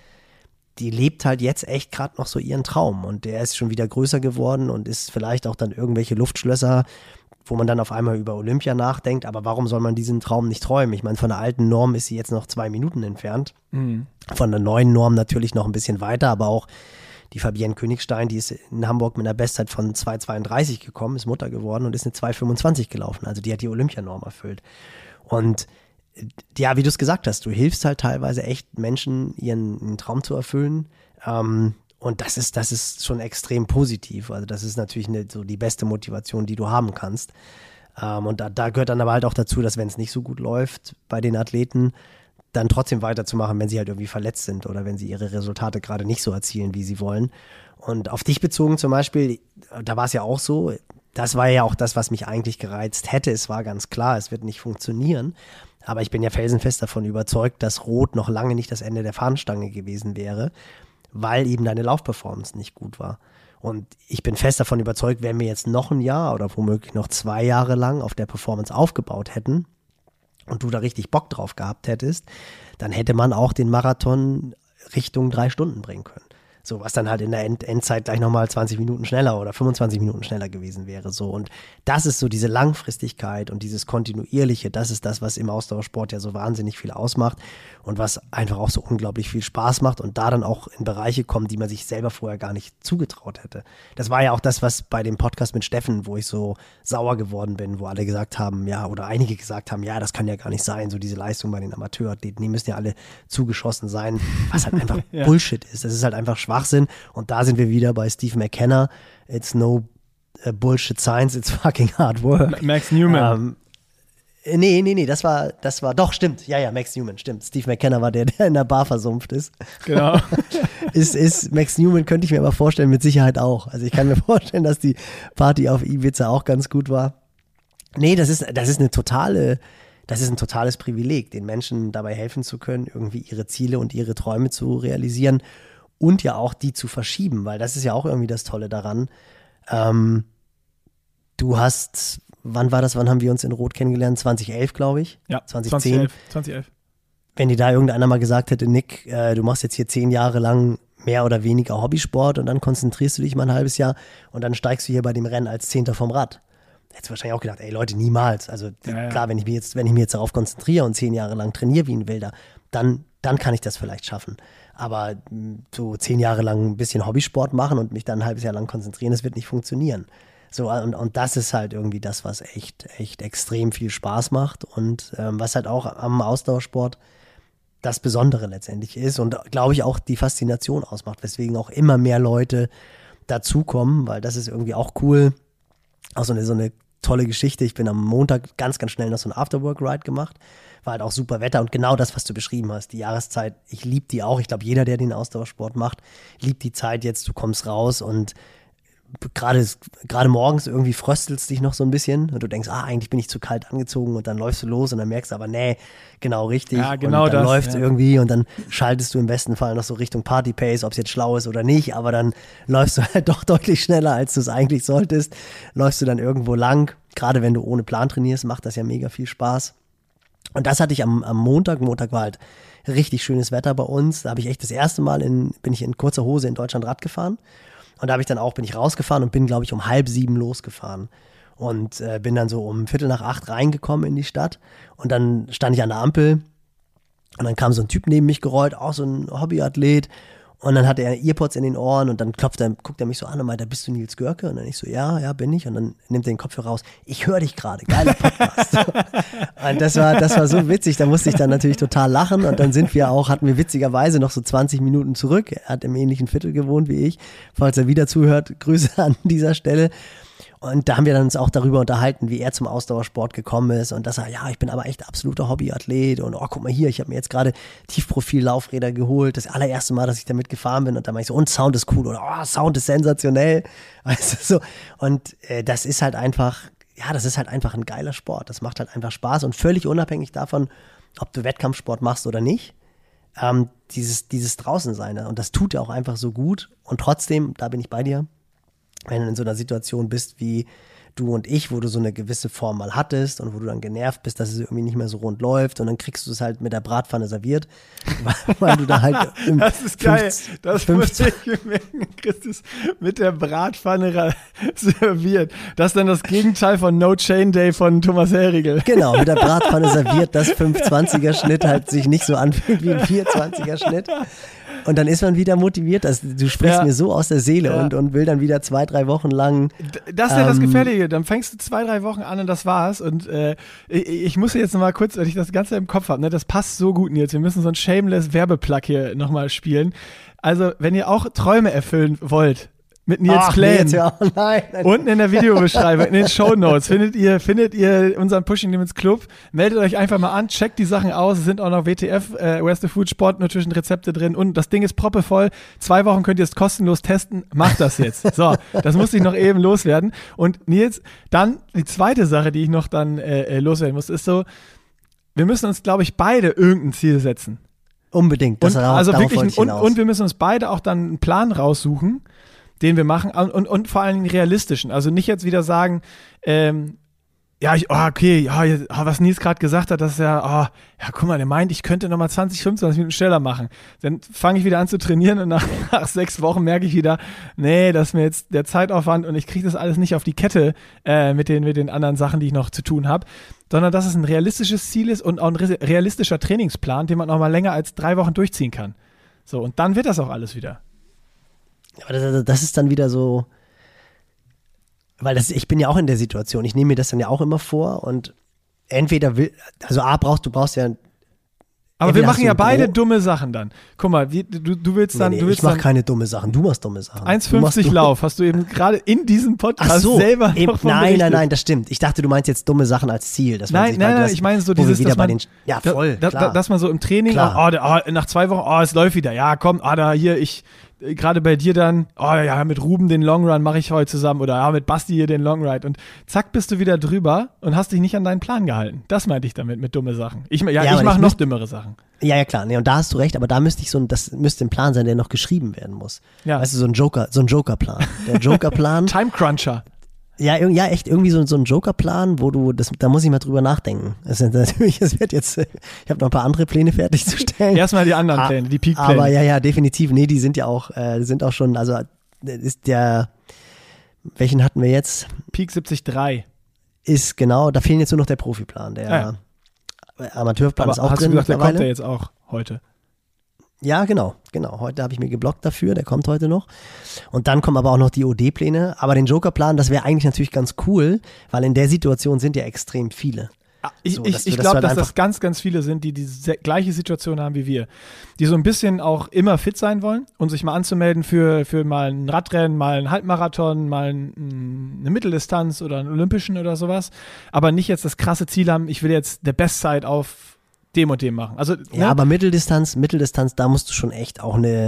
lebt halt jetzt echt gerade noch so ihren Traum und der ist schon wieder größer geworden und ist vielleicht auch dann irgendwelche Luftschlösser, wo man dann auf einmal über Olympia nachdenkt, aber warum soll man diesen Traum nicht träumen? Ich meine, von der alten Norm ist sie jetzt noch 2 Minuten entfernt, von der neuen Norm natürlich noch ein bisschen weiter, aber auch die Fabienne Königstein, die ist in Hamburg mit einer Bestzeit von 2:32 gekommen, ist Mutter geworden und ist eine 2:25 gelaufen, also die hat die Olympianorm erfüllt. Und ja, wie du es gesagt hast, du hilfst halt teilweise echt Menschen, ihren Traum zu erfüllen, und das ist schon extrem positiv. Also das ist natürlich so die beste Motivation, die du haben kannst. Und da gehört dann aber halt auch dazu, dass wenn es nicht so gut läuft bei den Athleten, dann trotzdem weiterzumachen, wenn sie halt irgendwie verletzt sind oder wenn sie ihre Resultate gerade nicht so erzielen, wie sie wollen. Und auf dich bezogen zum Beispiel, da war es ja auch so, das war ja auch das, was mich eigentlich gereizt hätte. Es war ganz klar, es wird nicht funktionieren. Aber ich bin ja felsenfest davon überzeugt, dass Rot noch lange nicht das Ende der Fahnenstange gewesen wäre, weil eben deine Laufperformance nicht gut war. Und ich bin fest davon überzeugt, wenn wir jetzt noch ein Jahr oder womöglich noch 2 Jahre lang auf der Performance aufgebaut hätten und du da richtig Bock drauf gehabt hättest, dann hätte man auch den Marathon Richtung 3 Stunden bringen können. So, was dann halt in der Endzeit gleich nochmal 20 Minuten schneller oder 25 Minuten schneller gewesen wäre. So, und das ist so diese Langfristigkeit und dieses Kontinuierliche, das ist das, was im Ausdauersport ja so wahnsinnig viel ausmacht und was einfach auch so unglaublich viel Spaß macht und da dann auch in Bereiche kommt, die man sich selber vorher gar nicht zugetraut hätte. Das war ja auch das, was bei dem Podcast mit Steffen, wo ich so sauer geworden bin, wo alle gesagt haben, ja, oder einige gesagt haben, ja, das kann ja gar nicht sein, so diese Leistung bei den Amateurathleten, die müssen ja alle zugeschossen sein, was halt einfach ja. Bullshit ist. Das ist halt einfach Schwachsinn und da sind wir wieder bei Steve McKenna. It's no bullshit science, it's fucking hard work. Max Newman. Nee, das war doch, stimmt. Ja, Max Newman, stimmt. Steve McKenna war der in der Bar versumpft ist. Genau. ist Max Newman, könnte ich mir aber vorstellen, mit Sicherheit auch. Also ich kann mir vorstellen, dass die Party auf Ibiza auch ganz gut war. Nee, das ist ein totales Privileg, den Menschen dabei helfen zu können, irgendwie ihre Ziele und ihre Träume zu realisieren und ja auch die zu verschieben, weil das ist ja auch irgendwie das Tolle daran. Du hast, wann haben wir uns in Rot kennengelernt? 2011, glaube ich. Ja, 2010. 2011. Wenn dir da irgendeiner mal gesagt hätte, Nick, du machst jetzt hier 10 Jahre lang mehr oder weniger Hobbysport und dann konzentrierst du dich mal ein halbes Jahr und dann steigst du hier bei dem Rennen als 10. vom Rad. Hättest du wahrscheinlich auch gedacht, ey Leute, niemals. Also klar, wenn ich mich jetzt darauf konzentriere und 10 Jahre lang trainiere wie ein Wilder, dann kann ich das vielleicht schaffen. Aber so 10 Jahre lang ein bisschen Hobbysport machen und mich dann ein halbes Jahr lang konzentrieren, das wird nicht funktionieren. So, und das ist halt irgendwie das, was echt extrem viel Spaß macht und was halt auch am Ausdauersport das Besondere letztendlich ist und glaube ich auch die Faszination ausmacht, weswegen auch immer mehr Leute dazukommen, weil das ist irgendwie auch cool. Auch so eine tolle Geschichte. Ich bin am Montag ganz, ganz schnell noch so ein Afterwork-Ride gemacht. War halt auch super Wetter und genau das, was du beschrieben hast. Die Jahreszeit, ich liebe die auch. Ich glaube, jeder, der den Ausdauersport macht, liebt die Zeit jetzt. Du kommst raus und gerade morgens irgendwie fröstelst dich noch so ein bisschen und du denkst, eigentlich bin ich zu kalt angezogen und dann läufst du los und dann merkst du aber, nee, genau richtig. Ja, genau und dann das, läuft es irgendwie und dann schaltest du im besten Fall noch so Richtung Party-Pace, ob es jetzt schlau ist oder nicht, aber dann läufst du halt doch deutlich schneller, als du es eigentlich solltest. Läufst du dann irgendwo lang, gerade wenn du ohne Plan trainierst, macht das ja mega viel Spaß. Und das hatte ich am Montag. Montag war halt richtig schönes Wetter bei uns. Da habe ich echt das erste Mal bin ich in kurzer Hose in Deutschland Rad gefahren. Und da bin ich rausgefahren und bin, glaube ich, um 6:30 losgefahren. Und bin dann so um 7:45 reingekommen in die Stadt. Und dann stand ich an der Ampel und dann kam so ein Typ neben mich gerollt, auch so ein Hobbyathlet. Und dann hatte er Earpods in den Ohren und dann guckt er mich so an und meinte, bist du Nils Görke? Und dann ich so, ja, bin ich. Und dann nimmt er den Kopfhörer raus, ich höre dich gerade, geiler Podcast. Und das war so witzig, da musste ich dann natürlich total lachen und dann hatten wir witzigerweise noch so 20 Minuten zurück. Er hat im ähnlichen Viertel gewohnt wie ich. Falls er wieder zuhört, Grüße an dieser Stelle. Und da haben wir dann uns auch darüber unterhalten, wie er zum Ausdauersport gekommen ist und dass er, ich bin aber echt absoluter Hobbyathlet und guck mal hier, ich habe mir jetzt gerade Tiefprofil-Laufräder geholt, das allererste Mal, dass ich damit gefahren bin und dann meinte ich so, und Sound ist cool oder Sound ist sensationell, weißt du, so. Und das ist halt einfach ein geiler Sport, das macht halt einfach Spaß und völlig unabhängig davon, ob du Wettkampfsport machst oder nicht, dieses Draußensein und das tut ja auch einfach so gut und trotzdem, da bin ich bei dir, wenn du in so einer Situation bist wie du und ich, wo du so eine gewisse Form mal hattest und wo du dann genervt bist, dass es irgendwie nicht mehr so rund läuft und dann kriegst du es halt mit der Bratpfanne serviert, weil du da halt das ist geil, das muss ich merken, Christus, mit der Bratpfanne serviert. Das ist dann das Gegenteil von No Chain Day von Thomas Herrigel. Genau, mit der Bratpfanne serviert, dass 520er Schnitt halt sich nicht so anfühlt wie ein 420er Schnitt. Und dann ist man wieder motiviert. Du sprichst mir so aus der Seele und will dann wieder 2-3 Wochen lang. Das ist ja das Gefährliche. Dann fängst du 2-3 Wochen an und das war's. Und ich muss jetzt nochmal kurz, weil ich das Ganze im Kopf habe, ne, das passt so gut, Nils. Wir müssen so ein shameless Werbeplug hier nochmal spielen. Also, wenn ihr auch Träume erfüllen wollt, mit Nils Plänen. Nein. Unten in der Videobeschreibung, in den Shownotes findet ihr unseren Pushing Limits Club. Meldet euch einfach mal an, checkt die Sachen aus. Es sind auch noch WTF, Where's the Food, Sport Nutrition Rezepte drin und das Ding ist proppevoll. 2 Wochen könnt ihr es kostenlos testen. Macht das jetzt. So, das musste ich noch eben loswerden. Und Nils, dann die zweite Sache, die ich noch dann loswerden muss, ist so, wir müssen uns, glaube ich, beide irgendein Ziel setzen. Unbedingt. Und wir müssen uns beide auch dann einen Plan raussuchen, den wir machen und vor allen Dingen realistischen. Also nicht jetzt wieder sagen, was Nils gerade gesagt hat, dass guck mal, der meint, ich könnte nochmal 20, 25 Minuten schneller machen. Dann fange ich wieder an zu trainieren und nach 6 Wochen merke ich wieder, nee, das ist mir jetzt der Zeitaufwand und ich kriege das alles nicht auf die Kette mit den anderen Sachen, die ich noch zu tun habe. Sondern dass es ein realistisches Ziel ist und auch ein realistischer Trainingsplan, den man auch mal länger als 3 Wochen durchziehen kann. So, und dann wird das auch alles wieder. Aber das ist dann wieder so, weil ich bin ja auch in der Situation, ich nehme mir das dann ja auch immer vor und entweder du brauchst ja. Aber wir machen ja beide dumme Sachen dann. Guck mal, du willst dann. Ich mach keine dumme Sachen, du machst dumme Sachen. 1,50 Lauf hast du eben gerade in diesem Podcast selber noch von berichtet. Nein, das stimmt. Ich dachte, du meinst jetzt dumme Sachen als Ziel. Nein, ich meine so dieses, dass man, klar. Dass man so im Training, nach 2 Wochen, es läuft wieder, ja komm, gerade bei dir dann, mit Ruben den Long Run mache ich heute zusammen oder mit Basti hier den Long Ride und zack bist du wieder drüber und hast dich nicht an deinen Plan gehalten. Das meinte ich damit mit dumme Sachen. Ich mache noch dümmere Sachen. Ja, klar, und da hast du recht, aber da müsste das müsste ein Plan sein, der noch geschrieben werden muss. Ja. Weißt du, so ein Joker-Plan. Der Joker-Plan. Time Cruncher. Ja, echt irgendwie so ein Joker-Plan, wo da muss ich mal drüber nachdenken. Ich habe noch ein paar andere Pläne fertigzustellen. Erstmal die anderen Pläne, die Peak-Pläne. Aber ja, definitiv. Nee, die sind ja auch, schon, also ist welchen hatten wir jetzt? Peak 73. Ist genau, da fehlen jetzt nur noch der Profiplan. Der Amateurplan aber ist auch hast drin. Du gesagt, der kommt ja jetzt auch heute. Ja, genau. Heute habe ich mir geblockt dafür, der kommt heute noch. Und dann kommen aber auch noch die OD-Pläne. Aber den Joker-Plan, das wäre eigentlich natürlich ganz cool, weil in der Situation sind ja extrem viele. Ich glaube, dass das ganz, ganz viele sind, die diese gleiche Situation haben wie wir. Die so ein bisschen auch immer fit sein wollen und sich mal anzumelden für mal ein Radrennen, mal einen Halbmarathon, mal eine Mitteldistanz oder einen Olympischen oder sowas. Aber nicht jetzt das krasse Ziel haben, ich will jetzt der Bestzeit auf dem und dem machen. Also, ja, aber Mitteldistanz, da musst du schon echt auch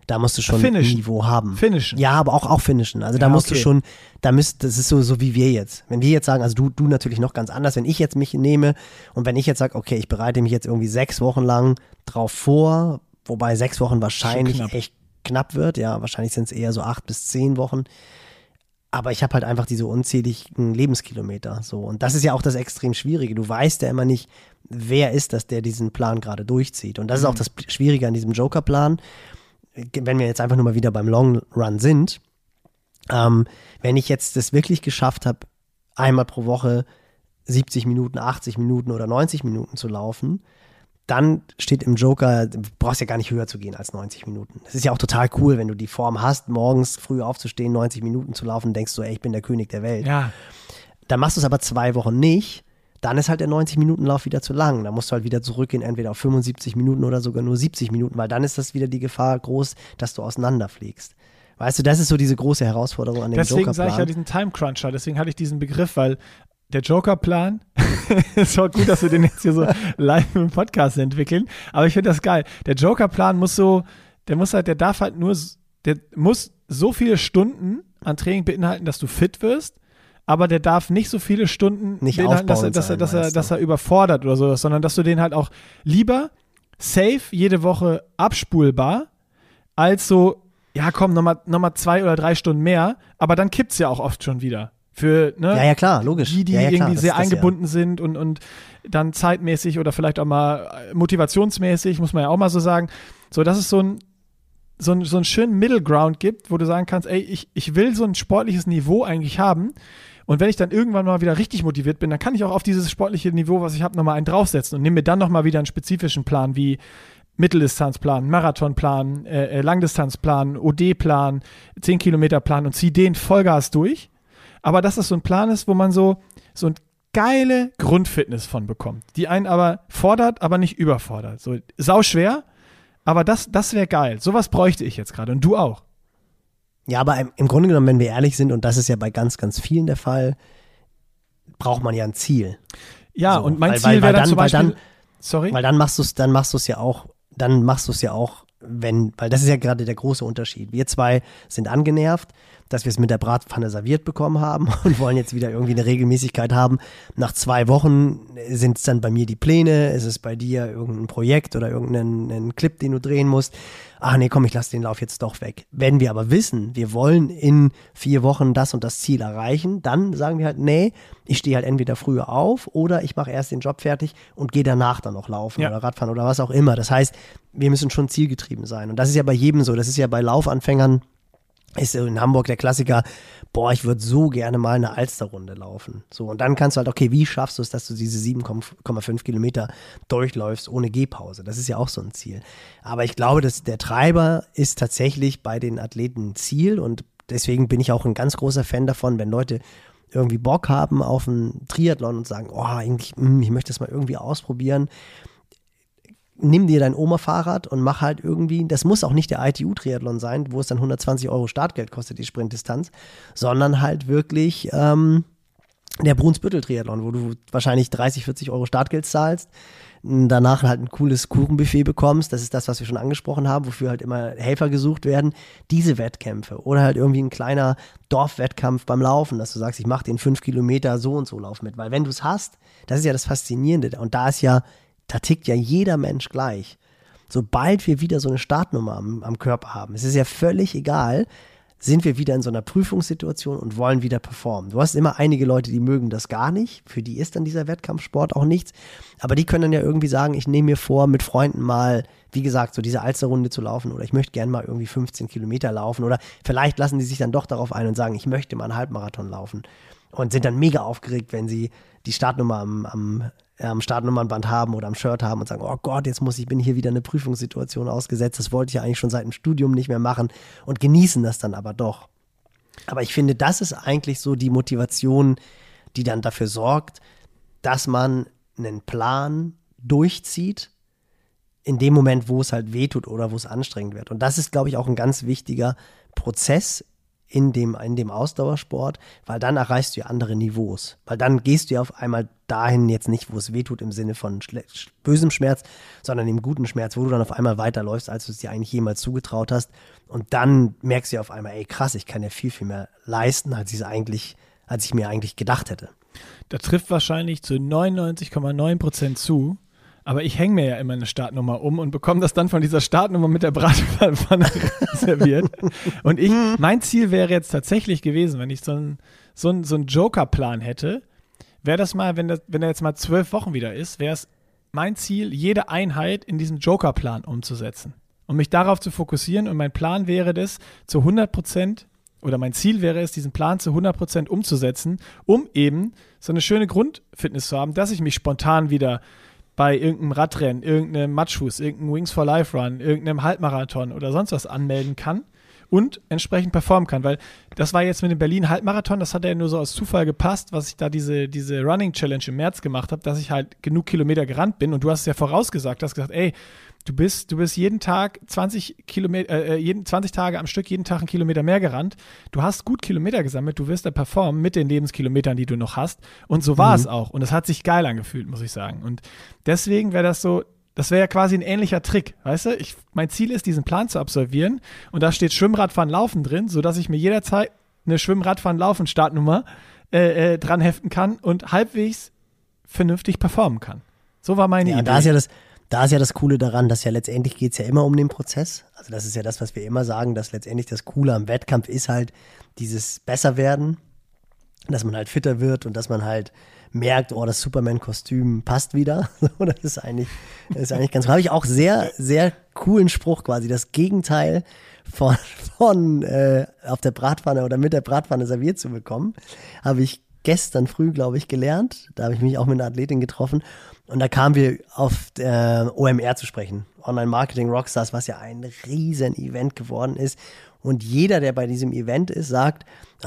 Da musst du schon ein Niveau haben. Finishen. Ja, aber auch finishen. Also da musst du schon, das ist so wie wir jetzt. Wenn wir jetzt sagen, also du natürlich noch ganz anders, wenn ich jetzt mich nehme und wenn ich jetzt sage, okay, ich bereite mich jetzt irgendwie 6 Wochen lang drauf vor, wobei 6 Wochen wahrscheinlich echt knapp wird, ja, wahrscheinlich sind es eher so 8 bis 10 Wochen. Aber ich habe halt einfach diese unzähligen Lebenskilometer. So. Und das ist ja auch das extrem Schwierige. Du weißt ja immer nicht, wer ist das, der diesen Plan gerade durchzieht. Und das ist auch das Schwierige an diesem Joker-Plan. Wenn wir jetzt einfach nur mal wieder beim Long Run sind, wenn ich jetzt das wirklich geschafft habe, einmal pro Woche 70 Minuten, 80 Minuten oder 90 Minuten zu laufen, dann steht im Joker, du brauchst ja gar nicht höher zu gehen als 90 Minuten. Das ist ja auch total cool, wenn du die Form hast, morgens früh aufzustehen, 90 Minuten zu laufen, denkst du, ey, ich bin der König der Welt. Ja. Dann machst du es aber 2 Wochen nicht, dann ist halt der 90-Minuten-Lauf wieder zu lang. Da musst du halt wieder zurückgehen, entweder auf 75 Minuten oder sogar nur 70 Minuten, weil dann ist das wieder die Gefahr groß, dass du auseinanderfliegst. Weißt du, das ist so diese große Herausforderung an dem Joker-Plan. Deswegen sage ich ja diesen Time-Cruncher, deswegen hatte ich diesen Begriff, weil der Joker-Plan, es war gut, dass wir den jetzt hier so live im Podcast entwickeln, aber ich finde das geil. Der Joker-Plan muss so viele Stunden an Training beinhalten, dass du fit wirst, aber der darf nicht so viele Stunden nicht beinhalten, dass er überfordert oder so, sondern dass du den halt auch lieber safe jede Woche abspulbar, als so, ja komm, nochmal 2 oder 3 Stunden mehr, aber dann kippt es ja auch oft schon wieder. Für, ne, ja, klar, logisch. Die irgendwie sehr eingebunden sind und dann zeitmäßig oder vielleicht auch mal motivationsmäßig, muss man ja auch mal so sagen, so dass es so einen schönen Middle Ground gibt, wo du sagen kannst, ey, ich will so ein sportliches Niveau eigentlich haben und wenn ich dann irgendwann mal wieder richtig motiviert bin, dann kann ich auch auf dieses sportliche Niveau, was ich habe, nochmal einen draufsetzen und nehme mir dann nochmal wieder einen spezifischen Plan wie Mitteldistanzplan, Marathonplan, Langdistanzplan, OD-Plan, 10-Kilometer-Plan und ziehe den Vollgas durch. Aber dass das so ein Plan ist, wo man so eine geile Grundfitness von bekommt, die einen aber fordert, aber nicht überfordert. So sauschwer, aber das wäre geil. Sowas bräuchte ich jetzt gerade und du auch. Ja, aber im Grunde genommen, wenn wir ehrlich sind, und das ist ja bei ganz, ganz vielen der Fall, braucht man ja ein Ziel. Ja, so, und mein Ziel wäre dann zum Beispiel, weil dann machst du es ja auch, weil das ist ja gerade der große Unterschied. Wir zwei sind angenervt, dass wir es mit der Bratpfanne serviert bekommen haben und wollen jetzt wieder irgendwie eine Regelmäßigkeit haben. Nach 2 Wochen sind es dann bei mir die Pläne, ist es bei dir irgendein Projekt oder irgendeinen Clip, den du drehen musst. Ach nee, komm, ich lasse den Lauf jetzt doch weg. Wenn wir aber wissen, wir wollen in 4 Wochen das und das Ziel erreichen, dann sagen wir halt, nee, ich stehe halt entweder früher auf oder ich mache erst den Job fertig und gehe danach dann noch laufen oder Radfahren oder was auch immer. Das heißt, wir müssen schon zielgetrieben sein. Und das ist ja bei jedem so. Das ist ja bei Laufanfängern, ist in Hamburg der Klassiker, ich würde so gerne mal eine Alsterrunde laufen. So, und dann kannst du halt, okay, wie schaffst du es, dass du diese 7,5 Kilometer durchläufst ohne Gehpause? Das ist ja auch so ein Ziel. Aber ich glaube, dass der Treiber ist tatsächlich bei den Athleten Ziel und deswegen bin ich auch ein ganz großer Fan davon, wenn Leute irgendwie Bock haben auf einen Triathlon und sagen, eigentlich, ich möchte das mal irgendwie ausprobieren. Nimm dir dein Oma-Fahrrad und mach halt irgendwie, das muss auch nicht der ITU-Triathlon sein, wo es dann 120 € Startgeld kostet, die Sprintdistanz, sondern halt wirklich der Brunsbüttel-Triathlon, wo du wahrscheinlich 30, 40 € Startgeld zahlst, danach halt ein cooles Kuchenbuffet bekommst, das ist das, was wir schon angesprochen haben, wofür halt immer Helfer gesucht werden, diese Wettkämpfe oder halt irgendwie ein kleiner Dorfwettkampf beim Laufen, dass du sagst, ich mache den 5 Kilometer so und so Lauf mit, weil wenn du es hast, das ist ja das Faszinierende und da tickt ja jeder Mensch gleich. Sobald wir wieder so eine Startnummer am Körper haben, es ist ja völlig egal, sind wir wieder in so einer Prüfungssituation und wollen wieder performen. Du hast immer einige Leute, die mögen das gar nicht, für die ist dann dieser Wettkampfsport auch nichts, aber die können dann ja irgendwie sagen, ich nehme mir vor, mit Freunden mal, wie gesagt, so diese Alsterrunde zu laufen oder ich möchte gerne mal irgendwie 15 Kilometer laufen oder vielleicht lassen die sich dann doch darauf ein und sagen, ich möchte mal einen Halbmarathon laufen und sind dann mega aufgeregt, wenn sie die Startnummer am Startnummernband haben oder am Shirt haben und sagen, oh Gott, bin hier wieder eine Prüfungssituation ausgesetzt, das wollte ich ja eigentlich schon seit dem Studium nicht mehr machen und genießen das dann aber doch. Aber ich finde, das ist eigentlich so die Motivation, die dann dafür sorgt, dass man einen Plan durchzieht in dem Moment, wo es halt wehtut oder wo es anstrengend wird. Und das ist, glaube ich, auch ein ganz wichtiger Prozess in dem Ausdauersport, weil dann erreichst du ja andere Niveaus. Weil dann gehst du ja auf einmal dahin jetzt nicht, wo es wehtut im Sinne von bösem Schmerz, sondern im guten Schmerz, wo du dann auf einmal weiterläufst, als du es dir eigentlich jemals zugetraut hast. Und dann merkst du ja auf einmal, ey krass, ich kann ja viel, viel mehr leisten, als ich mir eigentlich gedacht hätte. Da trifft wahrscheinlich zu 99,9% zu. Aber ich hänge mir ja immer eine Startnummer um und bekomme das dann von dieser Startnummer mit der Bratpfanne serviert. Und mein Ziel wäre jetzt tatsächlich gewesen, wenn ich so einen Joker-Plan hätte, wäre das mal, wenn er jetzt mal 12 Wochen wieder ist, wäre es mein Ziel, jede Einheit in diesen Joker-Plan umzusetzen. Und mich darauf zu fokussieren. Und mein Plan wäre das zu 100%, oder mein Ziel wäre es, diesen Plan zu 100% umzusetzen, um eben so eine schöne Grundfitness zu haben, dass ich mich spontan wieder bei irgendeinem Radrennen, irgendeinem Matschfuß, irgendeinem Wings for Life Run, irgendeinem Halbmarathon oder sonst was anmelden kann und entsprechend performen kann, weil das war jetzt mit dem Berlin-Halbmarathon, das hat ja nur so aus Zufall gepasst, was ich da diese Running Challenge im März gemacht habe, dass ich halt genug Kilometer gerannt bin und du hast es ja vorausgesagt, du hast gesagt, ey, du bist jeden Tag 20 Tage am Stück, jeden Tag einen Kilometer mehr gerannt. Du hast gut Kilometer gesammelt, du wirst da performen mit den Lebenskilometern, die du noch hast. Und so war es auch. Und es hat sich geil angefühlt, muss ich sagen. Und deswegen wäre das so, das wäre ja quasi ein ähnlicher Trick, weißt du? Mein Ziel ist, diesen Plan zu absolvieren. Und da steht Schwimmradfahren, Laufen drin, sodass ich mir jederzeit eine Schwimmradfahren, Laufen Startnummer dran heften kann und halbwegs vernünftig performen kann. So war meine Idee. Da ist ja das Coole daran, dass ja letztendlich geht es ja immer um den Prozess. Also das ist ja das, was wir immer sagen, dass letztendlich das Coole am Wettkampf ist halt dieses Besserwerden, dass man halt fitter wird und dass man halt merkt, oh, das Superman-Kostüm passt wieder. Das ist eigentlich ganz cool. Habe ich auch sehr, sehr coolen Spruch quasi, das Gegenteil von auf der Bratpfanne oder mit der Bratpfanne serviert zu bekommen, habe ich gestern früh, glaube ich, gelernt. Da habe ich mich auch mit einer Athletin getroffen. Und da kamen wir auf OMR zu sprechen, Online Marketing Rockstars, was ja ein riesen Event geworden ist. Und jeder, der bei diesem Event ist, sagt,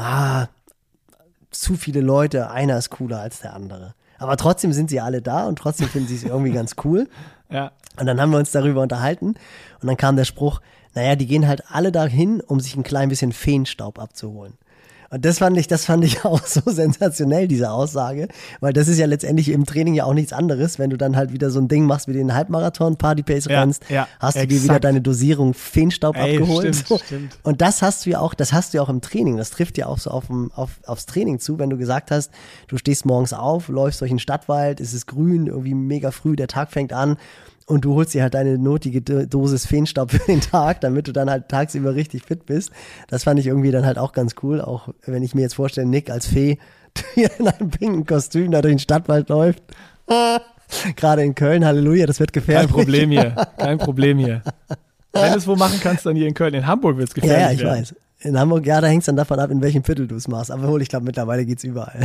zu viele Leute, einer ist cooler als der andere. Aber trotzdem sind sie alle da und trotzdem finden sie es irgendwie ganz cool. Ja. Und dann haben wir uns darüber unterhalten und dann kam der Spruch, naja, die gehen halt alle dahin, um sich ein klein bisschen Feenstaub abzuholen. Und das fand ich auch so sensationell, diese Aussage, weil das ist ja letztendlich im Training ja auch nichts anderes, wenn du dann halt wieder so ein Ding machst wie den Halbmarathon, Party-Pace rennst, hast du dir wieder deine Dosierung Feenstaub abgeholt. Stimmt. Und das hast du ja auch im Training, das trifft ja auch so aufs Training zu, wenn du gesagt hast, du stehst morgens auf, läufst durch den Stadtwald, es ist grün, irgendwie mega früh, der Tag fängt an, und du holst dir halt deine notige Dosis Feenstaub für den Tag, damit du dann halt tagsüber richtig fit bist. Das fand ich irgendwie dann halt auch ganz cool, auch wenn ich mir jetzt vorstelle, Nick als Fee in einem pinken Kostüm da durch den Stadtwald läuft. Gerade in Köln, Halleluja, das wird gefährlich. Kein Problem hier. Wenn du es wo machen kannst, dann hier in Köln. In Hamburg wird es gefährlich. Ja, ich weiß. In Hamburg, da hängt es dann davon ab, in welchem Viertel du es machst. Aber ich glaube, mittlerweile geht es überall.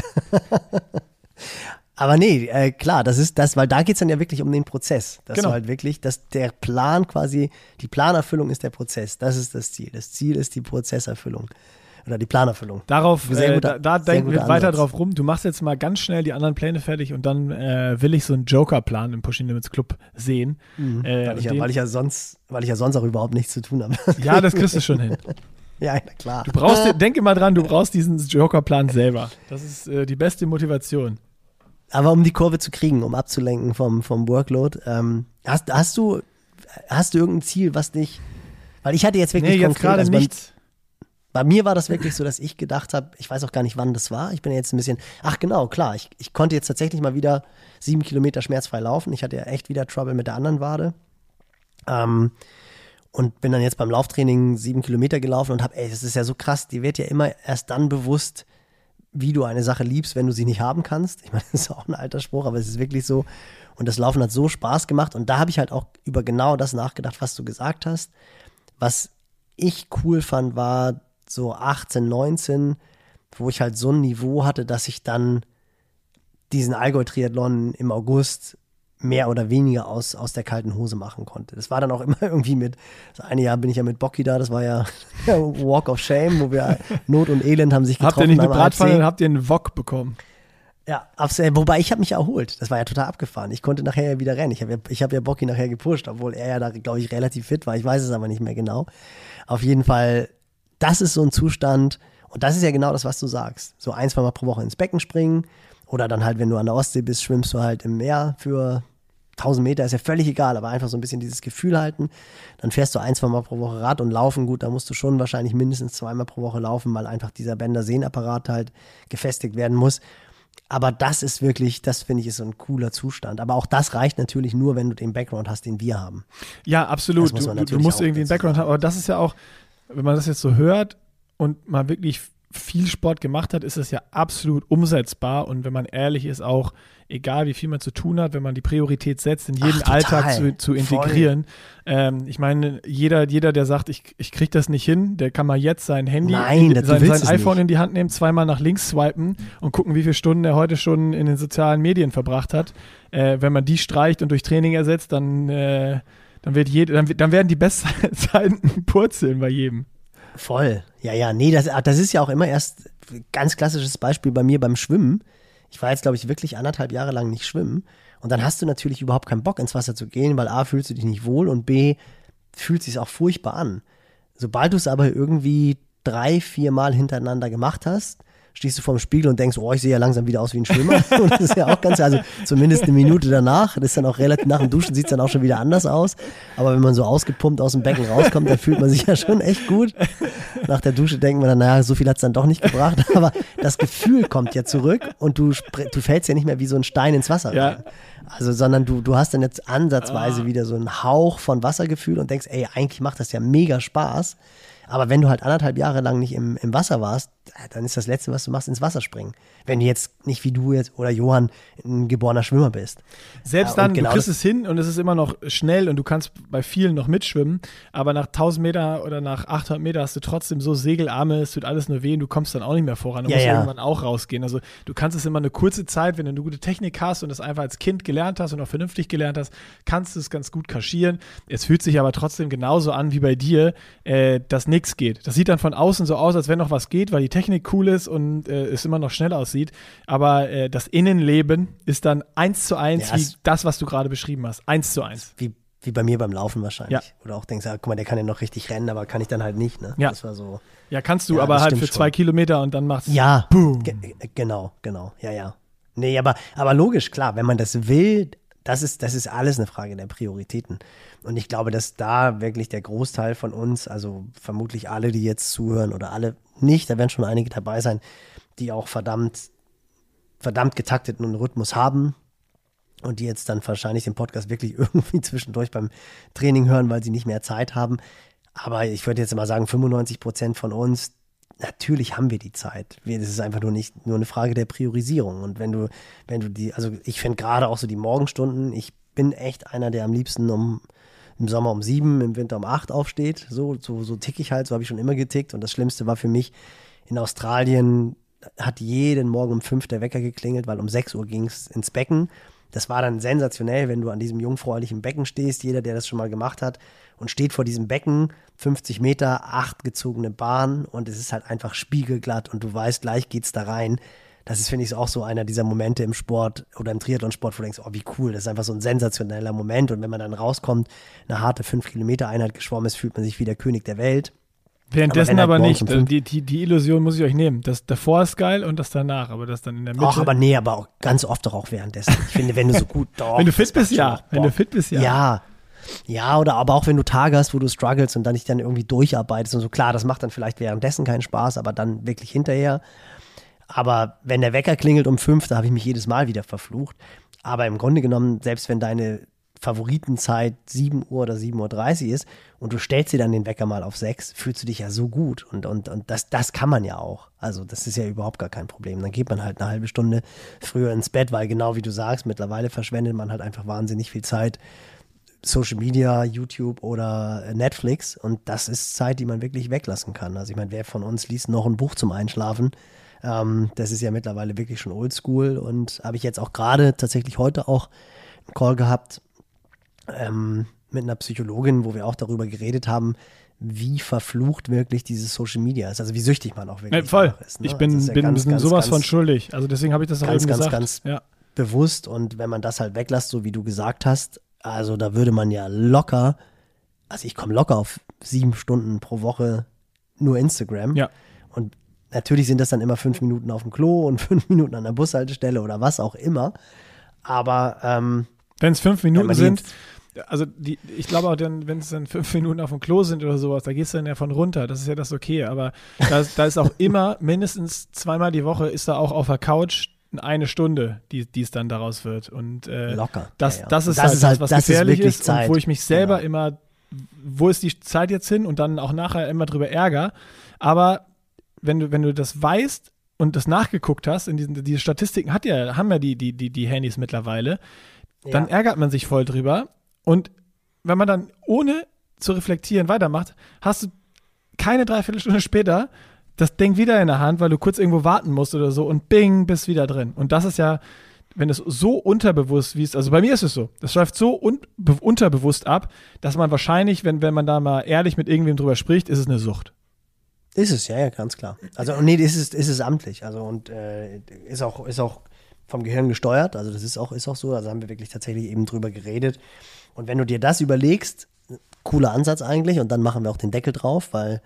Aber nee, klar, das ist das, weil da geht es dann ja wirklich um den Prozess. Dass du halt wirklich, dass der Plan quasi, die Planerfüllung ist der Prozess. Das ist das Ziel. Das Ziel ist die Prozesserfüllung. Oder die Planerfüllung. Darauf, da denken wir weiter drauf rum. Du machst jetzt mal ganz schnell die anderen Pläne fertig und dann will ich so einen Joker-Plan im Pushing Limits Club sehen. Weil ich ja sonst auch überhaupt nichts zu tun habe. Ja, das kriegst du schon hin. Ja, klar. Denke mal dran, du brauchst diesen Joker-Plan selber. Das ist die beste Motivation. Aber um die Kurve zu kriegen, um abzulenken vom Workload, hast du irgendein Ziel, was dich, weil ich hatte jetzt wirklich jetzt gerade nichts. Bei mir war das wirklich so, dass ich gedacht habe, ich weiß auch gar nicht, wann das war. Ich bin jetzt ein bisschen, klar, ich konnte jetzt tatsächlich mal wieder 7 Kilometer schmerzfrei laufen. Ich hatte ja echt wieder Trouble mit der anderen Wade. Und bin dann jetzt beim Lauftraining 7 Kilometer gelaufen und habe, das ist ja so krass, die wird ja immer erst dann bewusst, wie du eine Sache liebst, wenn du sie nicht haben kannst. Ich meine, das ist auch ein alter Spruch, aber es ist wirklich so. Und das Laufen hat so Spaß gemacht. Und da habe ich halt auch über genau das nachgedacht, was du gesagt hast. Was ich cool fand, war so 18, 19, wo ich halt so ein Niveau hatte, dass ich dann diesen Allgäu-Triathlon im August mehr oder weniger aus der kalten Hose machen konnte. Das war dann auch immer irgendwie das eine Jahr bin ich ja mit Bocki da, das war ja Walk of Shame, wo wir Not und Elend haben sich getroffen. Habt ihr nicht eine Bratpfanne, habt ihr einen Wok bekommen? Ja, wobei ich habe mich erholt. Das war ja total abgefahren. Ich konnte nachher ja wieder rennen. Ich hab ja Bocki nachher gepusht, obwohl er ja da, glaube ich, relativ fit war. Ich weiß es aber nicht mehr genau. Auf jeden Fall, das ist so ein Zustand und das ist ja genau das, was du sagst. So 1-2 Mal pro Woche ins Becken springen Oder dann halt, wenn du an der Ostsee bist, schwimmst du halt im Meer für 1000 Meter, ist ja völlig egal, aber einfach so ein bisschen dieses Gefühl halten. Dann fährst du 1-2 Mal pro Woche Rad und laufen. Gut, da musst du schon wahrscheinlich mindestens 2 Mal pro Woche laufen, weil einfach dieser Bänder-Sehnapparat halt gefestigt werden muss. Aber das ist wirklich, das finde ich, ist so ein cooler Zustand. Aber auch das reicht natürlich nur, wenn du den Background hast, den wir haben. Ja, absolut. Du musst irgendwie einen Background haben. Aber das ist ja auch, wenn man das jetzt so hört und mal wirklich viel Sport gemacht hat, ist es ja absolut umsetzbar. Und wenn man ehrlich ist, auch egal wie viel man zu tun hat, wenn man die Priorität setzt, in jeden Alltag zu integrieren. Ich meine, jeder, der sagt, ich kriege das nicht hin, der kann mal jetzt sein Handy, sein iPhone in die Hand nehmen, 2-mal nach links swipen und gucken, wie viele Stunden er heute schon in den sozialen Medien verbracht hat. Wenn man die streicht und durch Training ersetzt, dann werden die Bestzeiten purzeln bei jedem. Voll. Ja, nee, das ist ja auch immer erst ganz klassisches Beispiel bei mir beim Schwimmen. Ich war jetzt, glaube ich, wirklich 1,5 Jahre lang nicht schwimmen. Und dann hast du natürlich überhaupt keinen Bock, ins Wasser zu gehen, weil A, fühlst du dich nicht wohl und B, fühlt sich auch furchtbar an. Sobald du es aber irgendwie 3-4 Mal hintereinander gemacht hast, stehst du vorm Spiegel und denkst, ich sehe ja langsam wieder aus wie ein Schwimmer. Und das ist ja auch ganz, also zumindest eine Minute danach, das ist dann auch relativ, nach dem Duschen sieht es dann auch schon wieder anders aus. Aber wenn man so ausgepumpt aus dem Becken rauskommt, dann fühlt man sich ja schon echt gut. Nach der Dusche denkt man dann, naja, so viel hat es dann doch nicht gebracht. Aber das Gefühl kommt ja zurück und du fällst ja nicht mehr wie so ein Stein ins Wasser rein. Also, sondern du hast dann jetzt ansatzweise wieder so einen Hauch von Wassergefühl und denkst, ey, eigentlich macht das ja mega Spaß. Aber wenn du halt 1,5 Jahre lang nicht im Wasser warst, dann ist das Letzte, was du machst, ins Wasser springen. Wenn du jetzt nicht wie du jetzt oder Johann ein geborener Schwimmer bist. Selbst dann, genau, du kriegst es hin und es ist immer noch schnell und du kannst bei vielen noch mitschwimmen, aber nach 1000 Meter oder nach 800 Meter hast du trotzdem so Segelarme, es tut alles nur weh und du kommst dann auch nicht mehr voran. Du musst irgendwann auch rausgehen. Also du kannst es immer eine kurze Zeit, wenn du eine gute Technik hast und das einfach als Kind gelernt hast und auch vernünftig gelernt hast, kannst du es ganz gut kaschieren. Es fühlt sich aber trotzdem genauso an wie bei dir, dass nichts geht. Das sieht dann von außen so aus, als wenn noch was geht, weil die Technik cool ist und es immer noch schnell aussieht. Aber das Innenleben ist dann 1:1 wie das, was du gerade beschrieben hast. 1:1. Wie bei mir beim Laufen wahrscheinlich. Ja. Oder auch denkst, guck mal, der kann ja noch richtig rennen, aber kann ich dann halt nicht. Ne? Ja. Das war so. Ja, kannst du, aber halt für 2 Kilometer und dann macht's Boom. Genau. Ja. Nee, aber logisch, klar, wenn man das will, das ist alles eine Frage der Prioritäten. Und ich glaube, dass da wirklich der Großteil von uns, also vermutlich alle, die jetzt zuhören oder alle nicht, da werden schon einige dabei sein, die auch verdammt getakteten Rhythmus haben und die jetzt dann wahrscheinlich den Podcast wirklich irgendwie zwischendurch beim Training hören, weil sie nicht mehr Zeit haben. Aber ich würde jetzt mal sagen, 95% von uns, natürlich haben wir die Zeit. Das ist einfach nur eine Frage der Priorisierung. Und wenn du also ich finde gerade auch so die Morgenstunden, ich bin echt einer, der am liebsten im Sommer um 7, im Winter um 8 aufsteht. So ticke ich halt, so habe ich schon immer getickt. Und das Schlimmste war für mich, in Australien hat jeden Morgen um 5 der Wecker geklingelt, weil um 6 Uhr ging es ins Becken. Das war dann sensationell, wenn du an diesem jungfräulichen Becken stehst, jeder, der das schon mal gemacht hat, und steht vor diesem Becken, 50 Meter, 8 gezogene Bahn und es ist halt einfach spiegelglatt und du weißt, gleich geht's da rein. Das ist, finde ich, auch so einer dieser Momente im Sport oder im Triathlonsport, wo du denkst, wie cool, das ist einfach so ein sensationeller Moment und wenn man dann rauskommt, eine harte 5-Kilometer-Einheit geschwommen ist, fühlt man sich wie der König der Welt. Währenddessen aber nicht. Die Illusion muss ich euch nehmen. Das davor ist geil und das danach, aber das dann in der Mitte. Aber auch ganz oft doch auch währenddessen. Ich finde, wenn du so gut wenn du fit bist, ja. Wenn du fit bist, ja. Ja, oder aber auch wenn du Tage hast, wo du struggles und dann dich dann irgendwie durcharbeitest und so. Klar, das macht dann vielleicht währenddessen keinen Spaß, aber dann wirklich hinterher. Aber wenn der Wecker klingelt um 5, da habe ich mich jedes Mal wieder verflucht. Aber im Grunde genommen, selbst wenn deine Favoritenzeit 7 Uhr oder 7:30 Uhr ist und du stellst dir dann den Wecker mal auf 6, fühlst du dich ja so gut und das kann man ja auch. Also das ist ja überhaupt gar kein Problem. Dann geht man halt eine halbe Stunde früher ins Bett, weil genau wie du sagst, mittlerweile verschwendet man halt einfach wahnsinnig viel Zeit. Social Media, YouTube oder Netflix und das ist Zeit, die man wirklich weglassen kann. Also ich meine, wer von uns liest noch ein Buch zum Einschlafen? Das ist ja mittlerweile wirklich schon oldschool und habe ich jetzt auch gerade tatsächlich heute auch einen Call gehabt mit einer Psychologin, wo wir auch darüber geredet haben, wie verflucht wirklich dieses Social Media ist. Also wie süchtig man auch wirklich ist. Ne? Ich bin sowas von schuldig. Also deswegen habe ich das auch eben gesagt. Ganz bewusst und wenn man das halt weglässt, so wie du gesagt hast, also da würde man ja locker, also ich komme locker auf 7 Stunden pro Woche nur Instagram. Ja. Und Natürlich sind das dann immer 5 Minuten auf dem Klo und 5 Minuten an der Bushaltestelle oder was auch immer. Aber wenn es 5 Minuten sind, also ich glaube auch, wenn es dann 5 Minuten auf dem Klo sind oder sowas, da gehst du dann ja von runter. Das ist ja das okay. Aber da ist auch immer mindestens 2-mal die Woche ist da auch auf der Couch eine Stunde, die es dann daraus wird. Und locker. Das ist halt das, was gefährlich ist und wo ich mich selber immer, wo ist die Zeit jetzt hin und dann auch nachher immer drüber ärgere. Aber wenn du das weißt und das nachgeguckt hast, diese Statistiken haben ja die Handys mittlerweile, dann ärgert man sich voll drüber. Und wenn man dann ohne zu reflektieren weitermacht, hast du keine 3/4 Stunde später das Ding wieder in der Hand, weil du kurz irgendwo warten musst oder so und bing, bist wieder drin. Und das ist ja, wenn es so unterbewusst, also bei mir ist es so, das läuft so unterbewusst ab, dass man wahrscheinlich, wenn man da mal ehrlich mit irgendwem drüber spricht, ist es eine Sucht. Ist es, ja, ganz klar. Also nee, ist es amtlich. Also und ist auch vom Gehirn gesteuert. Also das ist auch so. Also haben wir wirklich tatsächlich eben drüber geredet. Und wenn du dir das überlegst, cooler Ansatz eigentlich. Und dann machen wir auch den Deckel drauf, weil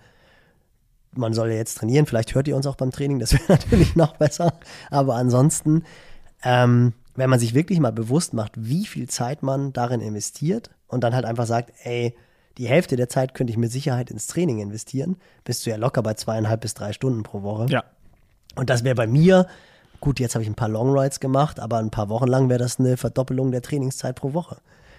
man soll ja jetzt trainieren. Vielleicht hört ihr uns auch beim Training. Das wäre natürlich noch besser. Aber ansonsten, wenn man sich wirklich mal bewusst macht, wie viel Zeit man darin investiert und dann halt einfach sagt, ey, die Hälfte der Zeit könnte ich mit Sicherheit ins Training investieren, bist du ja locker bei 2,5 bis 3 Stunden pro Woche. Ja. Und das wäre bei mir, gut, jetzt habe ich ein paar Long Rides gemacht, aber ein paar Wochen lang wäre das eine Verdoppelung der Trainingszeit pro Woche.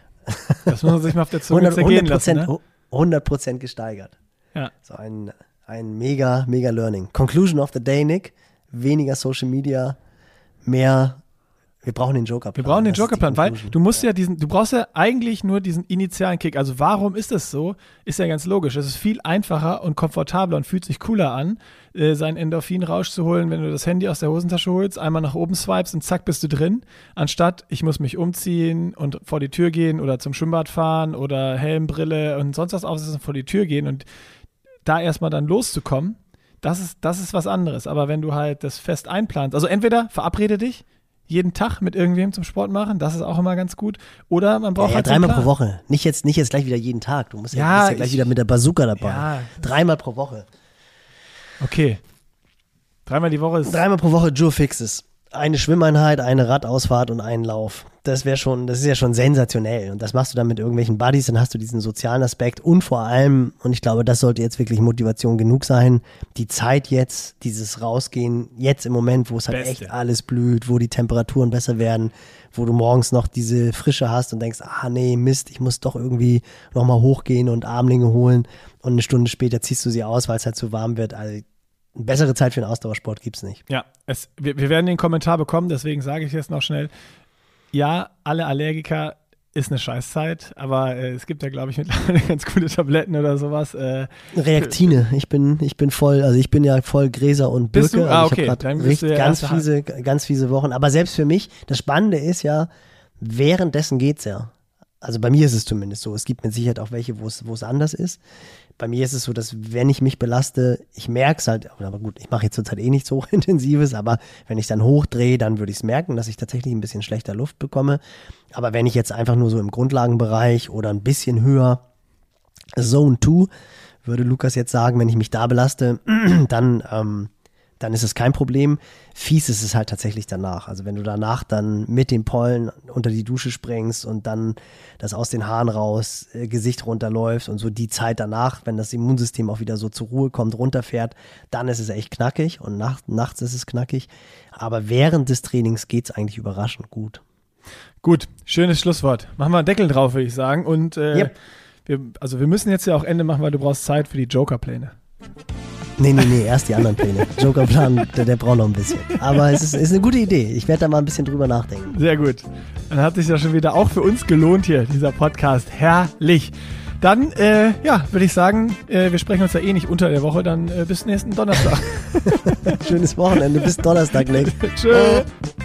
Das muss man sich mal auf der Zunge zergehen lassen, ne? 100% gesteigert. Ja. So ein mega, mega Learning. Conclusion of the day, Nick, weniger Social Media, mehr. Wir brauchen den Jokerplan. Wir brauchen den Jokerplan, weil du brauchst ja eigentlich nur diesen initialen Kick. Also warum ist das so? Ist ja ganz logisch. Es ist viel einfacher und komfortabler und fühlt sich cooler an, seinen Endorphin-Rausch zu holen, wenn du das Handy aus der Hosentasche holst, einmal nach oben swipest und zack, bist du drin. Anstatt, ich muss mich umziehen und vor die Tür gehen oder zum Schwimmbad fahren oder Helm, Brille und sonst was aufsetzen, vor die Tür gehen und da erstmal dann loszukommen, das ist was anderes. Aber wenn du halt das fest einplanst, also entweder verabrede dich jeden Tag mit irgendwem zum Sport machen, das ist auch immer ganz gut. Oder man braucht halt 3-mal pro Woche. Nicht jetzt gleich wieder jeden Tag. Du bist ja gleich wieder mit der Bazooka dabei. Ja. 3-mal pro Woche. Okay. 3-mal die Woche ist... 3-mal pro Woche Joe Fixes. Eine Schwimmeinheit, eine Radausfahrt und einen Lauf. Das ist ja schon sensationell. Und das machst du dann mit irgendwelchen Buddies, dann hast du diesen sozialen Aspekt und vor allem, und ich glaube, das sollte jetzt wirklich Motivation genug sein, die Zeit jetzt, dieses Rausgehen, jetzt im Moment, wo es halt echt alles blüht, wo die Temperaturen besser werden, wo du morgens noch diese Frische hast und denkst, nee, Mist, ich muss doch irgendwie nochmal hochgehen und Armlinge holen und eine Stunde später ziehst du sie aus, weil es halt zu warm wird. Also eine bessere Zeit für einen Ausdauersport gibt es nicht. Ja, wir werden den Kommentar bekommen, deswegen sage ich jetzt noch schnell, ja, alle Allergiker ist eine Scheißzeit, aber es gibt ja, glaube ich, mittlerweile ganz gute Tabletten oder sowas. Reaktine, ich bin voll, also ich bin ja voll Gräser und Birke. Bist du? Also Okay, ich habe ganz fiese Wochen, aber selbst für mich, das Spannende ist ja, währenddessen geht's ja. Also bei mir ist es zumindest so. Es gibt mit Sicherheit auch welche, wo es anders ist. Bei mir ist es so, dass wenn ich mich belaste, ich merke es halt, aber gut, ich mache jetzt zurzeit nichts Hochintensives, aber wenn ich dann hochdrehe, dann würde ich es merken, dass ich tatsächlich ein bisschen schlechter Luft bekomme. Aber wenn ich jetzt einfach nur so im Grundlagenbereich oder ein bisschen höher Zone 2, würde Lukas jetzt sagen, wenn ich mich da belaste, dann ist es kein Problem. Fies ist es halt tatsächlich danach. Also wenn du danach dann mit den Pollen unter die Dusche springst und dann das aus den Haaren raus, Gesicht runterläuft und so die Zeit danach, wenn das Immunsystem auch wieder so zur Ruhe kommt, runterfährt, dann ist es echt knackig und nachts ist es knackig. Aber während des Trainings geht es eigentlich überraschend gut. Gut, schönes Schlusswort. Machen wir einen Deckel drauf, würde ich sagen. Und yep. wir müssen jetzt ja auch Ende machen, weil du brauchst Zeit für die Joker-Pläne. Nee, erst die anderen Pläne. Jokerplan, der braucht noch ein bisschen. Aber es ist eine gute Idee. Ich werde da mal ein bisschen drüber nachdenken. Sehr gut. Dann hat sich ja schon wieder auch für uns gelohnt hier, dieser Podcast. Herrlich. Dann, würde ich sagen, wir sprechen uns ja eh nicht unter der Woche, dann bis nächsten Donnerstag. Schönes Wochenende. Bis Donnerstag, Nick. Tschö.